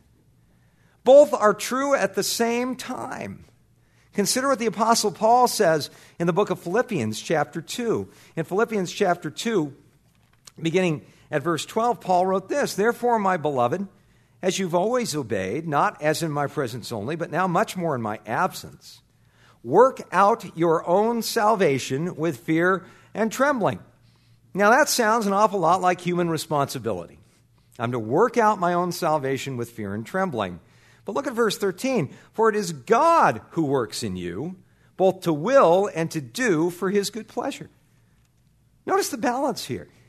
Both are true at the same time. Consider what the Apostle Paul says in the book of Philippians chapter two. In Philippians chapter two, beginning at verse twelve, Paul wrote this, therefore, my beloved, as you've always obeyed, not as in my presence only, but now much more in my absence, work out your own salvation with fear and trembling. Now that sounds an awful lot like human responsibility. I'm to work out my own salvation with fear and trembling. But look at verse thirteen. For it is God who works in you, both to will and to do for his good pleasure. Notice the balance here.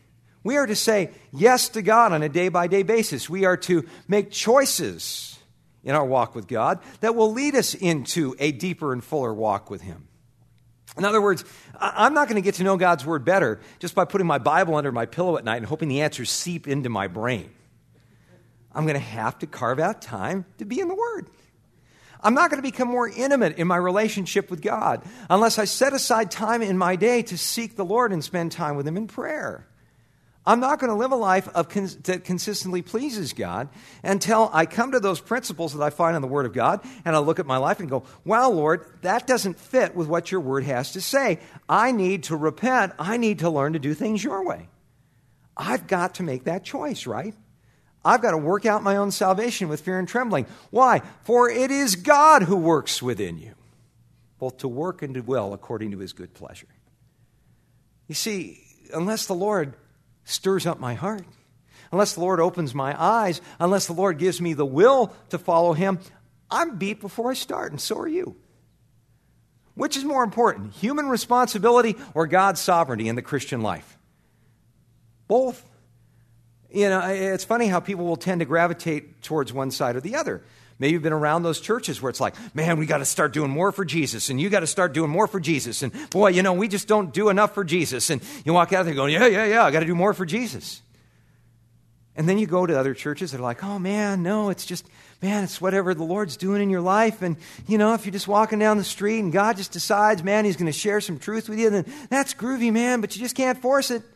We are to say yes to God on a day-by-day basis. We are to make choices in our walk with God that will lead us into a deeper and fuller walk with Him. In other words, I'm not going to get to know God's Word better just by putting my Bible under my pillow at night and hoping the answers seep into my brain. I'm going to have to carve out time to be in the Word. I'm not going to become more intimate in my relationship with God unless I set aside time in my day to seek the Lord and spend time with Him in prayer. I'm not going to live a life of cons- that consistently pleases God until I come to those principles that I find in the Word of God and I look at my life and go, wow, Lord, that doesn't fit with what your Word has to say. I need to repent. I need to learn to do things your way. I've got to make that choice, right? I've got to work out my own salvation with fear and trembling. Why? For it is God who works within you, both to work and to will according to His good pleasure. You see, unless the Lord stirs up my heart, unless the Lord opens my eyes, unless the Lord gives me the will to follow Him, I'm beat before I start, and so are you. Which is more important, human responsibility or God's sovereignty in the Christian life? Both. You know, it's funny how people will tend to gravitate towards one side or the other. Maybe you've been around those churches where it's like, man, we got to start doing more for Jesus, and you got to start doing more for Jesus. And boy, you know, we just don't do enough for Jesus. And you walk out there going, yeah, yeah, yeah, I got to do more for Jesus. And then you go to other churches that are like, oh man, no, it's just, man, it's whatever the Lord's doing in your life. And, you know, if you're just walking down the street and God just decides, man, He's going to share some truth with you, then that's groovy, man, but you just can't force it.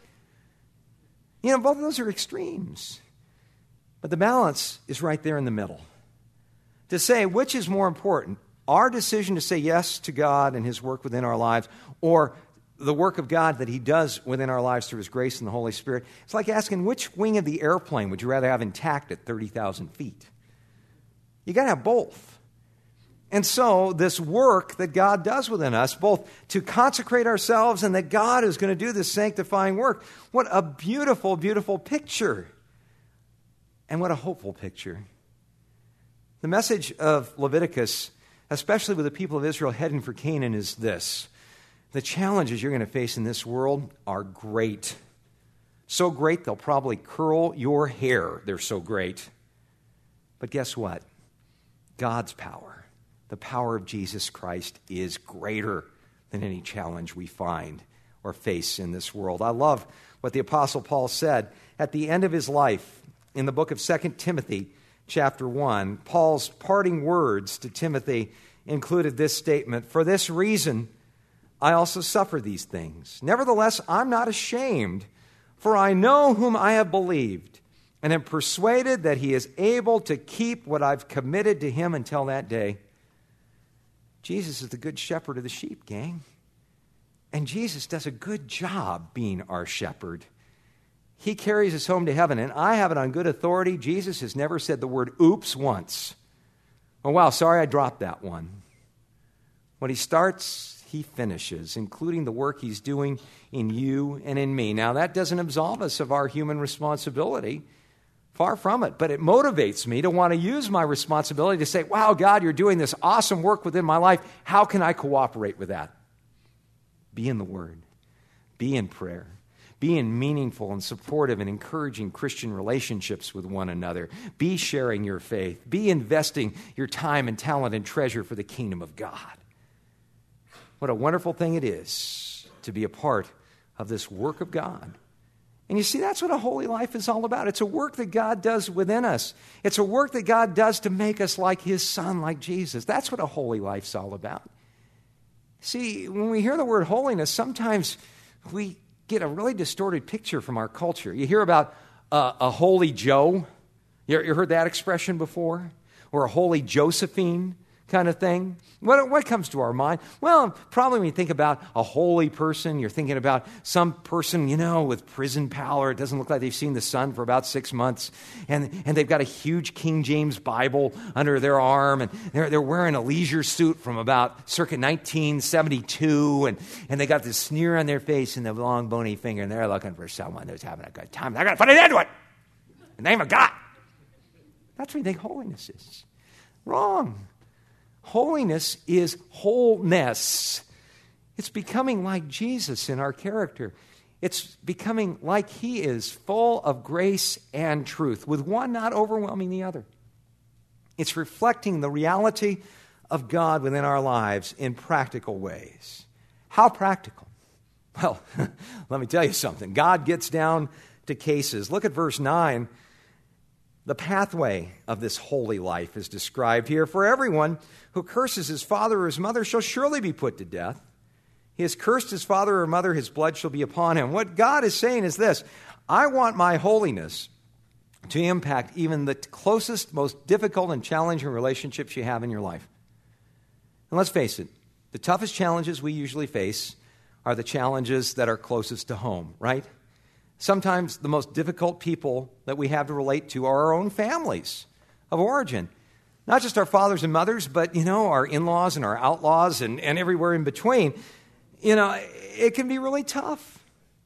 You know, both of those are extremes. But the balance is right there in the middle. To say which is more important, our decision to say yes to God and His work within our lives, or the work of God that He does within our lives through His grace and the Holy Spirit. It's like asking which wing of the airplane would you rather have intact at thirty thousand feet? You got to have both. And so this work that God does within us, both to consecrate ourselves and that God is going to do this sanctifying work, what a beautiful, beautiful picture. And what a hopeful picture. The message of Leviticus, especially with the people of Israel heading for Canaan, is this. The challenges you're going to face in this world are great. So great, they'll probably curl your hair. They're so great. But guess what? God's power, the power of Jesus Christ, is greater than any challenge we find or face in this world. I love what the Apostle Paul said at the end of his life in the book of Second Timothy, chapter one. Paul's parting words to Timothy included this statement: for this reason I also suffer these things. Nevertheless, I'm not ashamed, for I know whom I have believed, and am persuaded that He is able to keep what I've committed to Him until that day. Jesus is the good shepherd of the sheep, gang. And Jesus does a good job being our shepherd. He carries us home to heaven, and I have it on good authority. Jesus has never said the word oops once. Oh, wow, sorry I dropped that one. When He starts, He finishes, including the work He's doing in you and in me. Now, that doesn't absolve us of our human responsibility. Far from it. But it motivates me to want to use my responsibility to say, wow, God, you're doing this awesome work within my life. How can I cooperate with that? Be in the Word. Be in prayer. Be in meaningful and supportive and encouraging Christian relationships with one another. Be sharing your faith. Be investing your time and talent and treasure for the kingdom of God. What a wonderful thing it is to be a part of this work of God. And you see, that's what a holy life is all about. It's a work that God does within us. It's a work that God does to make us like His Son, like Jesus. That's what a holy life's all about. See, when we hear the word holiness, sometimes we get a really distorted picture from our culture. You hear about uh, a holy Joe. You, you heard that expression before? Or a holy Josephine kind of thing. What, what comes to our mind? Well, probably when you think about a holy person, you're thinking about some person, you know, with prison pallor. It doesn't look like they've seen the sun for about six months. And, and they've got a huge King James Bible under their arm. And they're, they're wearing a leisure suit from about circa nineteen seventy-two. And, and they got this sneer on their face and the long bony finger. And they're looking for someone who's having a good time. They're going to put an end to it in the name of God. That's what you think holiness is. Wrong. Holiness is wholeness. It's becoming like Jesus in our character. It's becoming like he is, full of grace and truth, with one not overwhelming the other. It's reflecting the reality of God within our lives in practical ways. How practical? Well, let me tell you something. God gets down to cases. Look at verse nine. The pathway of this holy life is described here. For everyone who curses his father or his mother shall surely be put to death. He has cursed his father or mother, his blood shall be upon him. What God is saying is this: I want my holiness to impact even the closest, most difficult and challenging relationships you have in your life. And let's face it, the toughest challenges we usually face are the challenges that are closest to home, right? Sometimes the most difficult people that we have to relate to are our own families of origin. Not just our fathers and mothers, but, you know, our in-laws and our outlaws and, and everywhere in between. You know, it can be really tough.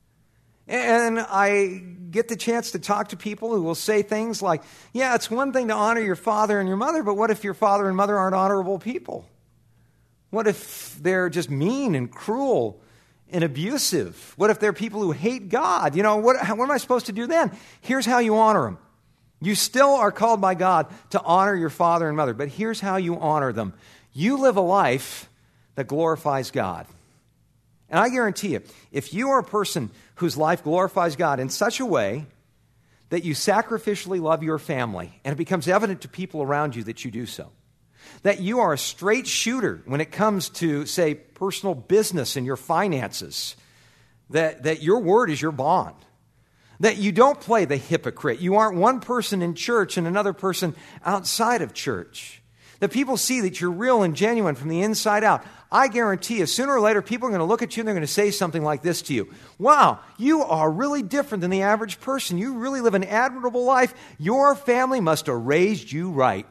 And I get the chance to talk to people who will say things like, yeah, it's one thing to honor your father and your mother, but what if your father and mother aren't honorable people? What if they're just mean and cruel and abusive? What if they're people who hate God? You know, what, what am I supposed to do then? Here's how you honor them. You still are called by God to honor your father and mother, but here's how you honor them. You live a life that glorifies God. And I guarantee you, if you are a person whose life glorifies God in such a way that you sacrificially love your family, and it becomes evident to people around you that you do so, that you are a straight shooter when it comes to, say, personal business and your finances, that, that your word is your bond, that you don't play the hypocrite. You aren't one person in church and another person outside of church, that people see that you're real and genuine from the inside out. I guarantee you, sooner or later, people are going to look at you and they're going to say something like this to you. Wow, you are really different than the average person. You really live an admirable life. Your family must have raised you right.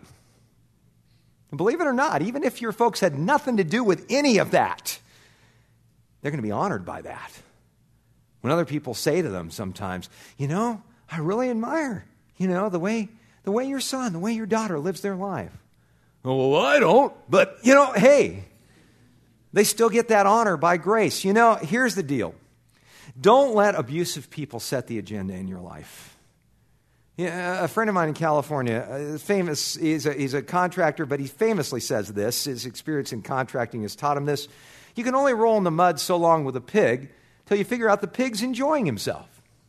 And believe it or not, even if your folks had nothing to do with any of that, they're going to be honored by that. When other people say to them sometimes, you know, I really admire, you know, the way the way your son, the way your daughter lives their life. Oh, well, I don't. But, you know, hey, they still get that honor by grace. You know, here's the deal. Don't let abusive people set the agenda in your life. Yeah, a friend of mine in California, uh, famous, he's a, he's a contractor, but he famously says this. His experience in contracting has taught him this. You can only roll in the mud so long with a pig till you figure out the pig's enjoying himself.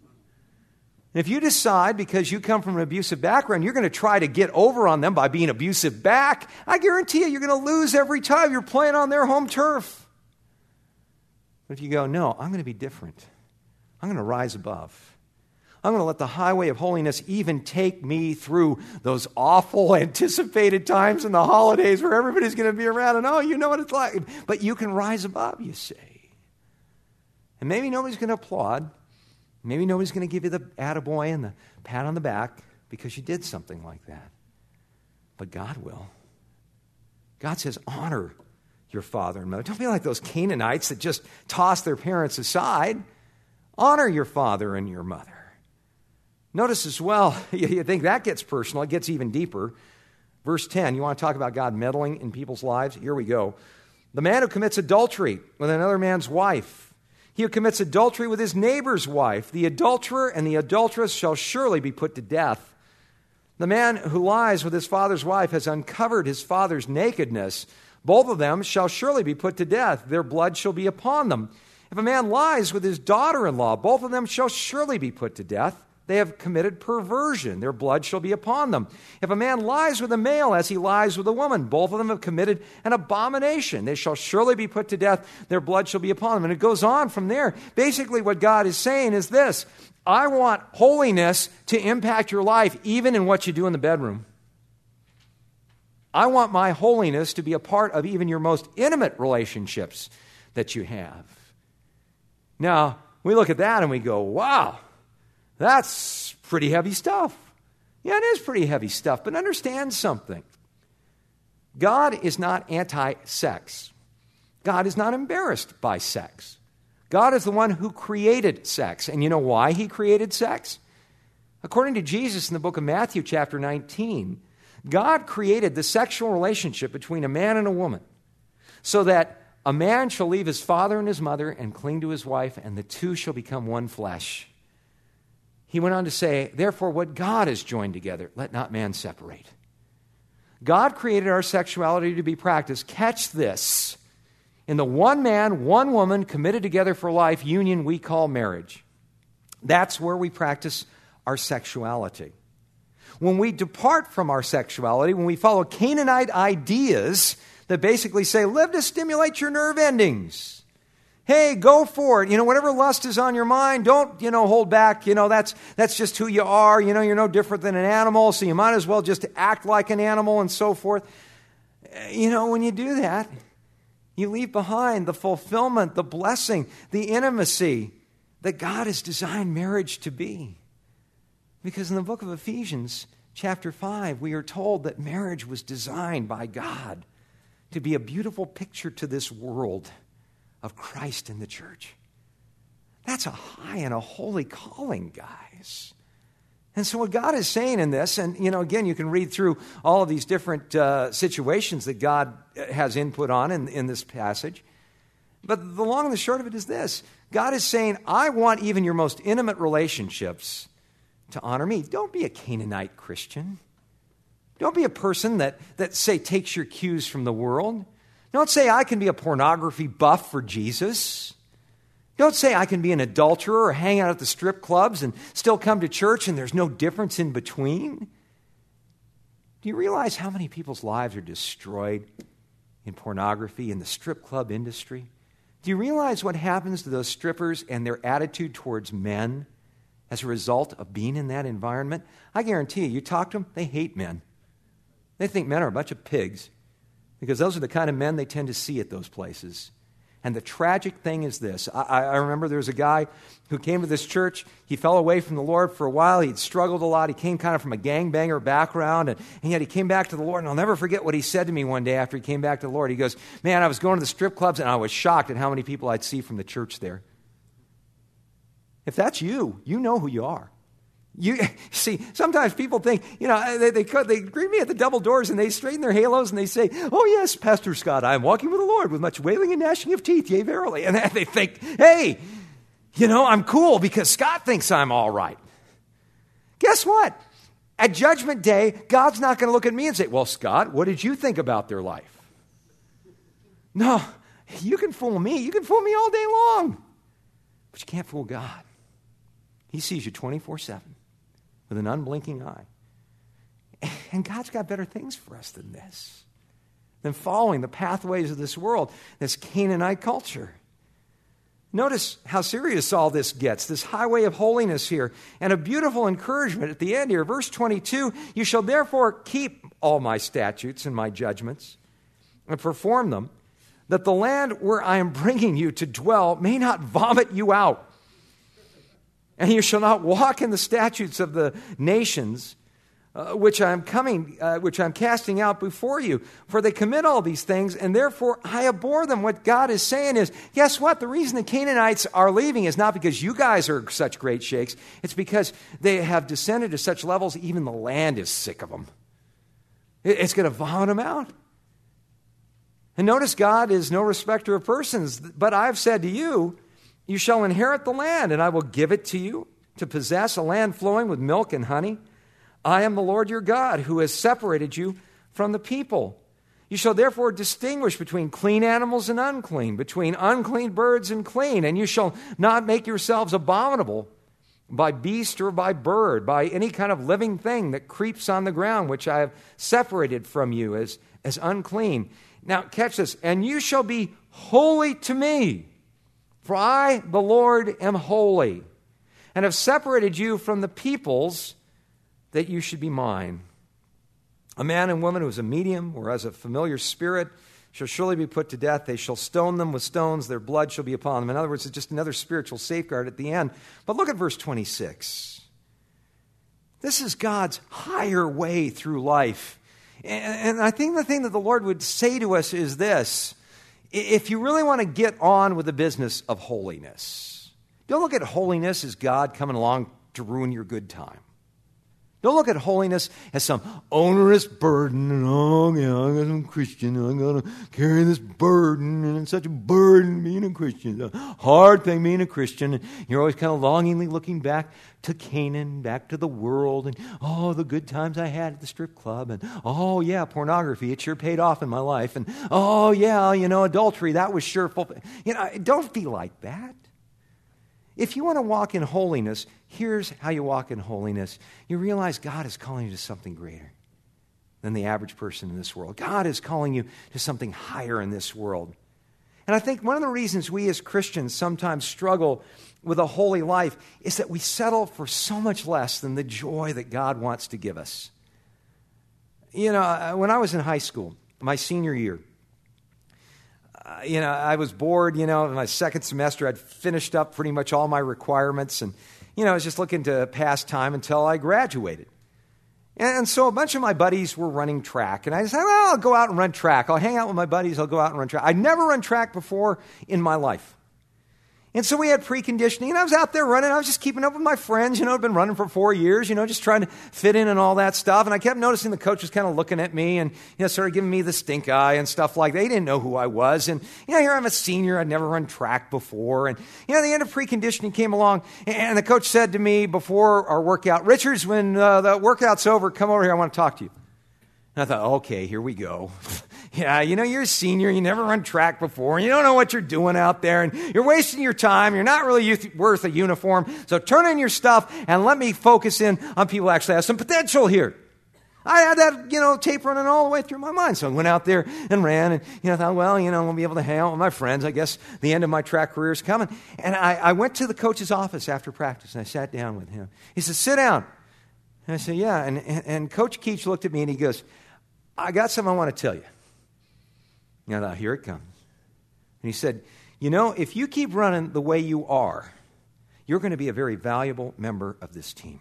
And if you decide, because you come from an abusive background, you're going to try to get over on them by being abusive back, I guarantee you, you're going to lose every time you're playing on their home turf. But if you go, no, I'm going to be different. I'm going to rise above. I'm going to let the highway of holiness even take me through those awful anticipated times in the holidays where everybody's going to be around and, oh, you know what it's like. But you can rise above, you say. And maybe nobody's going to applaud. Maybe nobody's going to give you the attaboy and the pat on the back because you did something like that. But God will. God says, honor your father and mother. Don't be like those Canaanites that just toss their parents aside. Honor your father and your mother. Notice as well, you think that gets personal. It gets even deeper. Verse ten, you want to talk about God meddling in people's lives? Here we go. The man who commits adultery with another man's wife, he who commits adultery with his neighbor's wife, the adulterer and the adulteress shall surely be put to death. The man who lies with his father's wife has uncovered his father's nakedness. Both of them shall surely be put to death. Their blood shall be upon them. If a man lies with his daughter-in-law, both of them shall surely be put to death. They have committed perversion. Their blood shall be upon them. If a man lies with a male as he lies with a woman, both of them have committed an abomination. They shall surely be put to death. Their blood shall be upon them. And it goes on from there. Basically, what God is saying is this: I want holiness to impact your life, even in what you do in the bedroom. I want my holiness to be a part of even your most intimate relationships that you have. Now, we look at that and we go, wow, that's pretty heavy stuff. Yeah, it is pretty heavy stuff, but understand something. God is not anti-sex. God is not embarrassed by sex. God is the one who created sex. And you know why he created sex? According to Jesus in the book of Matthew chapter nineteen, God created the sexual relationship between a man and a woman so that A man shall leave his father and his mother and cling to his wife, and the two shall become one flesh. He went on to say, therefore, what God has joined together, let not man separate. God created our sexuality to be practiced. Catch this. In the one man, one woman, committed together for life union we call marriage. That's where we practice our sexuality. When we depart from our sexuality, when we follow Canaanite ideas that basically say, live to stimulate your nerve endings. Hey, go for it. You know, whatever lust is on your mind, don't, you know, hold back. You know, that's that's just who you are. You know, you're no different than an animal, so you might as well just act like an animal and so forth. You know, when you do that, you leave behind the fulfillment, the blessing, the intimacy that God has designed marriage to be. Because in the book of Ephesians, chapter five, we are told that marriage was designed by God to be a beautiful picture to this world of Christ in the church. That's a high and a holy calling, guys. And so what God is saying in this, and, you know, again, you can read through all of these different uh, situations that God has input on in, in this passage. But the long and the short of it is this. God is saying, I want even your most intimate relationships to honor me. Don't be a Canaanite Christian. Don't be a person that, that say, takes your cues from the world. Don't say I can be a pornography buff for Jesus. Don't say I can be an adulterer or hang out at the strip clubs and still come to church and there's no difference in between. Do you realize how many people's lives are destroyed in pornography, in the strip club industry? Do you realize what happens to those strippers and their attitude towards men as a result of being in that environment? I guarantee you, you talk to them, they hate men. They think men are a bunch of pigs. Because those are the kind of men they tend to see at those places. And the tragic thing is this. I, I remember there was a guy who came to this church. He fell away from the Lord for a while. He'd struggled a lot. He came kind of from a gangbanger background. And, and yet he came back to the Lord. And I'll never forget what he said to me one day after he came back to the Lord. He goes, man, I was going to the strip clubs and I was shocked at how many people I'd see from the church there. If that's you, you know who you are. You see, sometimes people think, you know, they, they they greet me at the double doors and they straighten their halos and they say, oh yes, Pastor Scott, I am walking with the Lord with much wailing and gnashing of teeth, yea, verily. And they think, hey, you know, I'm cool because Scott thinks I'm all right. Guess what? At Judgment Day, God's not going to look at me and say, well, Scott, what did you think about their life? No, you can fool me. You can fool me all day long. But you can't fool God. He sees you twenty-four seven. With an unblinking eye. And God's got better things for us than this, than following the pathways of this world, this Canaanite culture. Notice how serious all this gets, this highway of holiness here, and a beautiful encouragement at the end here. Verse twenty-two, you shall therefore keep all my statutes and my judgments and perform them, that the land where I am bringing you to dwell may not vomit you out. And you shall not walk in the statutes of the nations, uh, which I am coming, uh, which I am casting out before you. For they commit all these things, and therefore I abhor them. What God is saying is, guess what? The reason the Canaanites are leaving is not because you guys are such great shakes. It's because they have descended to such levels, even the land is sick of them. It's going to vomit them out. And notice God is no respecter of persons. But I've said to you, you shall inherit the land, and I will give it to you to possess a land flowing with milk and honey. I am the Lord your God, who has separated you from the people. You shall therefore distinguish between clean animals and unclean, between unclean birds and clean, and you shall not make yourselves abominable by beast or by bird, by any kind of living thing that creeps on the ground, which I have separated from you as, as unclean. Now, catch this. And you shall be holy to me. For I, the Lord, am holy, and have separated you from the peoples that you should be mine. A man and woman who is a medium or has a familiar spirit shall surely be put to death. They shall stone them with stones. Their blood shall be upon them. In other words, it's just another spiritual safeguard at the end. But look at verse twenty-six. This is God's higher way through life. And I think the thing that the Lord would say to us is this. If you really want to get on with the business of holiness, don't look at holiness as God coming along to ruin your good time. Don't look at holiness as some onerous burden. And, oh, yeah, I'm a Christian. I'm going to carry this burden. And it's such a burden being a Christian. It's a hard thing being a Christian. And you're always kind of longingly looking back to Canaan, back to the world. And, oh, the good times I had at the strip club. And, oh, yeah, pornography. It sure paid off in my life. And, oh, yeah, you know, adultery. That was sure full. You know, don't be like that. If you want to walk in holiness, here's how you walk in holiness. You realize God is calling you to something greater than the average person in this world. God is calling you to something higher in this world. And I think one of the reasons we as Christians sometimes struggle with a holy life is that we settle for so much less than the joy that God wants to give us. You know, when I was in high school, my senior year, Uh, you know, I was bored, you know, in my second semester. I'd finished up pretty much all my requirements. And, you know, I was just looking to pass time until I graduated. And, and so a bunch of my buddies were running track. And I decided, well, I'll go out and run track. I'll hang out with my buddies. I'll go out and run track. I'd never run track before in my life. And so we had preconditioning, and I was out there running. I was just keeping up with my friends, you know, I'd been running for four years, you know, just trying to fit in and all that stuff. And I kept noticing the coach was kind of looking at me and, you know, sort of giving me the stink eye and stuff like that. They didn't know who I was. And, you know, here I'm a senior. I'd never run track before. And, you know, the end of preconditioning came along, and the coach said to me before our workout, Richards, when uh, the workout's over, come over here. I want to talk to you. And I thought, okay, here we go. Yeah, you know, you're a senior, you never run track before, and you don't know what you're doing out there, and you're wasting your time, you're not really youth- worth a uniform, so turn in your stuff and let me focus in on people who actually have some potential here. I had that, you know, tape running all the way through my mind, so I went out there and ran, and, you know, I thought, well, you know, I'll be able to hang out with my friends. I guess the end of my track career is coming. And I, I went to the coach's office after practice, and I sat down with him. He said, sit down. And I said, yeah, and, and, and Coach Keach looked at me, and he goes, I got something I want to tell you. And I thought, here it comes. And he said, you know, if you keep running the way you are, you're going to be a very valuable member of this team.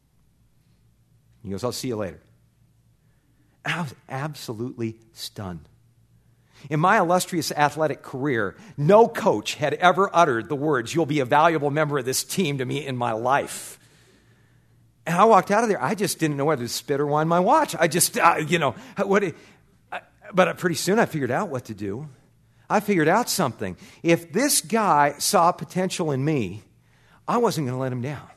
He goes, I'll see you later. And I was absolutely stunned. In my illustrious athletic career, no coach had ever uttered the words, you'll be a valuable member of this team to me in my life. And I walked out of there. I just didn't know whether to spit or wind my watch. I just, uh, you know, what... It, But pretty soon I figured out what to do. I figured out something. If this guy saw potential in me, I wasn't going to let him down.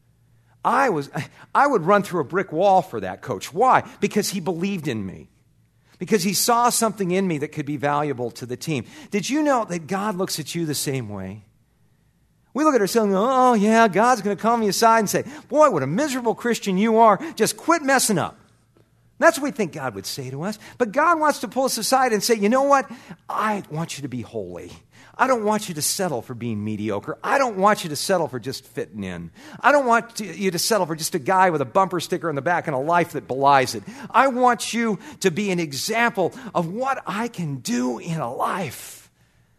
I was, I would run through a brick wall for that coach. Why? Because he believed in me. Because he saw something in me that could be valuable to the team. Did you know that God looks at you the same way? We look at ourselves and go, oh yeah, God's going to call me aside and say, boy, what a miserable Christian you are. Just quit messing up. That's what we think God would say to us. But God wants to pull us aside and say, you know what? I want you to be holy. I don't want you to settle for being mediocre. I don't want you to settle for just fitting in. I don't want to, you to settle for just a guy with a bumper sticker in the back and a life that belies it. I want you to be an example of what I can do in a life.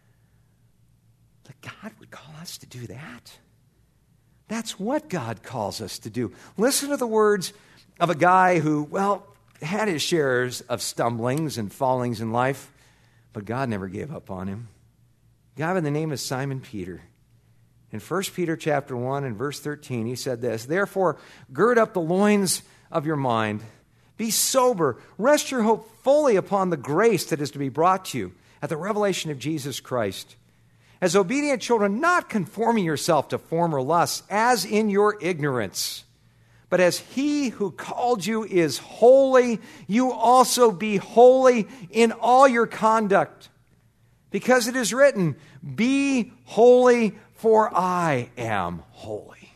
But God would call us to do that. That's what God calls us to do. Listen to the words of a guy who, well, had his shares of stumblings and fallings in life, but God never gave up on him. A guy by the name of Simon Peter. In First Peter chapter one and verse thirteen, he said this, therefore, gird up the loins of your mind. Be sober. Rest your hope fully upon the grace that is to be brought to you at the revelation of Jesus Christ. As obedient children, not conforming yourself to former lusts, as in your ignorance. But as he who called you is holy, you also be holy in all your conduct. Because it is written, be holy, for I am holy.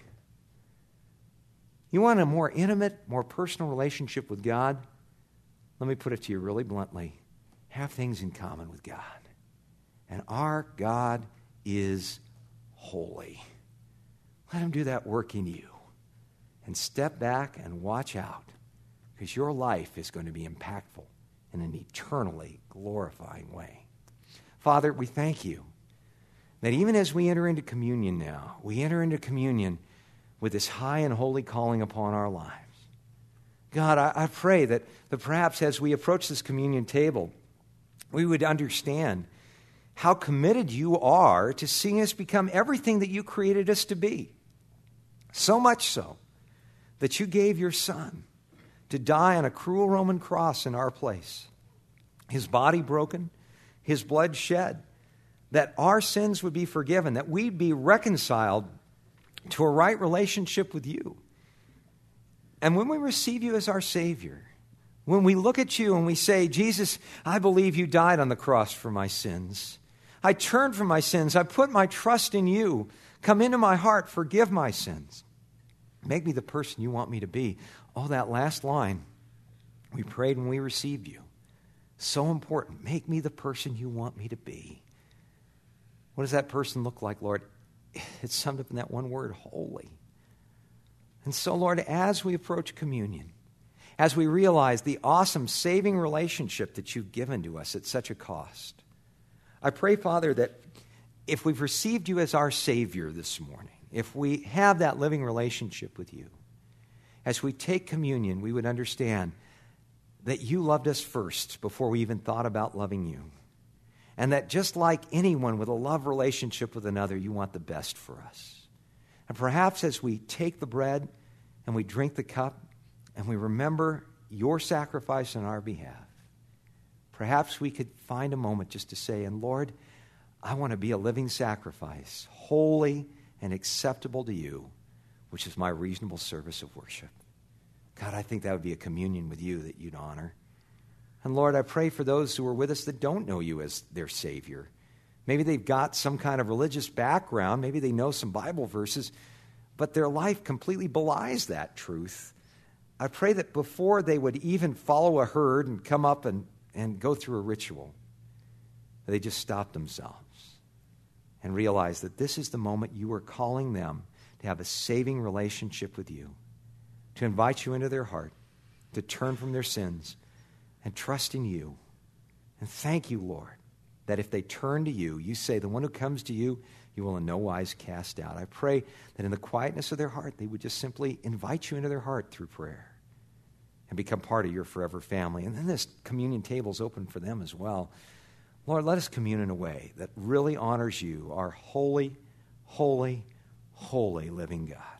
You want a more intimate, more personal relationship with God? Let me put it to you really bluntly. Have things in common with God. And our God is holy. Let him do that work in you. And step back and watch out, because your life is going to be impactful in an eternally glorifying way. Father, we thank you that even as we enter into communion now, we enter into communion with this high and holy calling upon our lives. God, I, I pray that, that perhaps as we approach this communion table, we would understand how committed you are to seeing us become everything that you created us to be. So much so that you gave your Son to die on a cruel Roman cross in our place. His body broken, his blood shed, that our sins would be forgiven, that we'd be reconciled to a right relationship with you. And when we receive you as our Savior, when we look at you and we say, Jesus, I believe you died on the cross for my sins. I turn from my sins. I put my trust in you. Come into my heart. Forgive my sins. Make me the person you want me to be. Oh, that last line we prayed when we received you. So important. Make me the person you want me to be. What does that person look like, Lord? It's summed up in that one word, holy. And so, Lord, as we approach communion, as we realize the awesome saving relationship that you've given to us at such a cost, I pray, Father, that if we've received you as our Savior this morning, if we have that living relationship with you, as we take communion, we would understand that you loved us first before we even thought about loving you. And that just like anyone with a love relationship with another, you want the best for us. And perhaps as we take the bread and we drink the cup and we remember your sacrifice on our behalf, perhaps we could find a moment just to say, and Lord, I want to be a living sacrifice, holy and acceptable to you, which is my reasonable service of worship. God, I think that would be a communion with you that you'd honor. And Lord, I pray for those who are with us that don't know you as their Savior. Maybe they've got some kind of religious background. Maybe they know some Bible verses, but their life completely belies that truth. I pray that before they would even follow a herd and come up and, and go through a ritual, they just stop themselves and realize that this is the moment you are calling them to have a saving relationship with you, to invite you into their heart, to turn from their sins and trust in you. And thank you, Lord, that if they turn to you, you say, the one who comes to you, you will in no wise cast out. I pray that in the quietness of their heart, they would just simply invite you into their heart through prayer and become part of your forever family. And then this communion table is open for them as well. Lord, let us commune in a way that really honors you, our holy, holy, holy living God.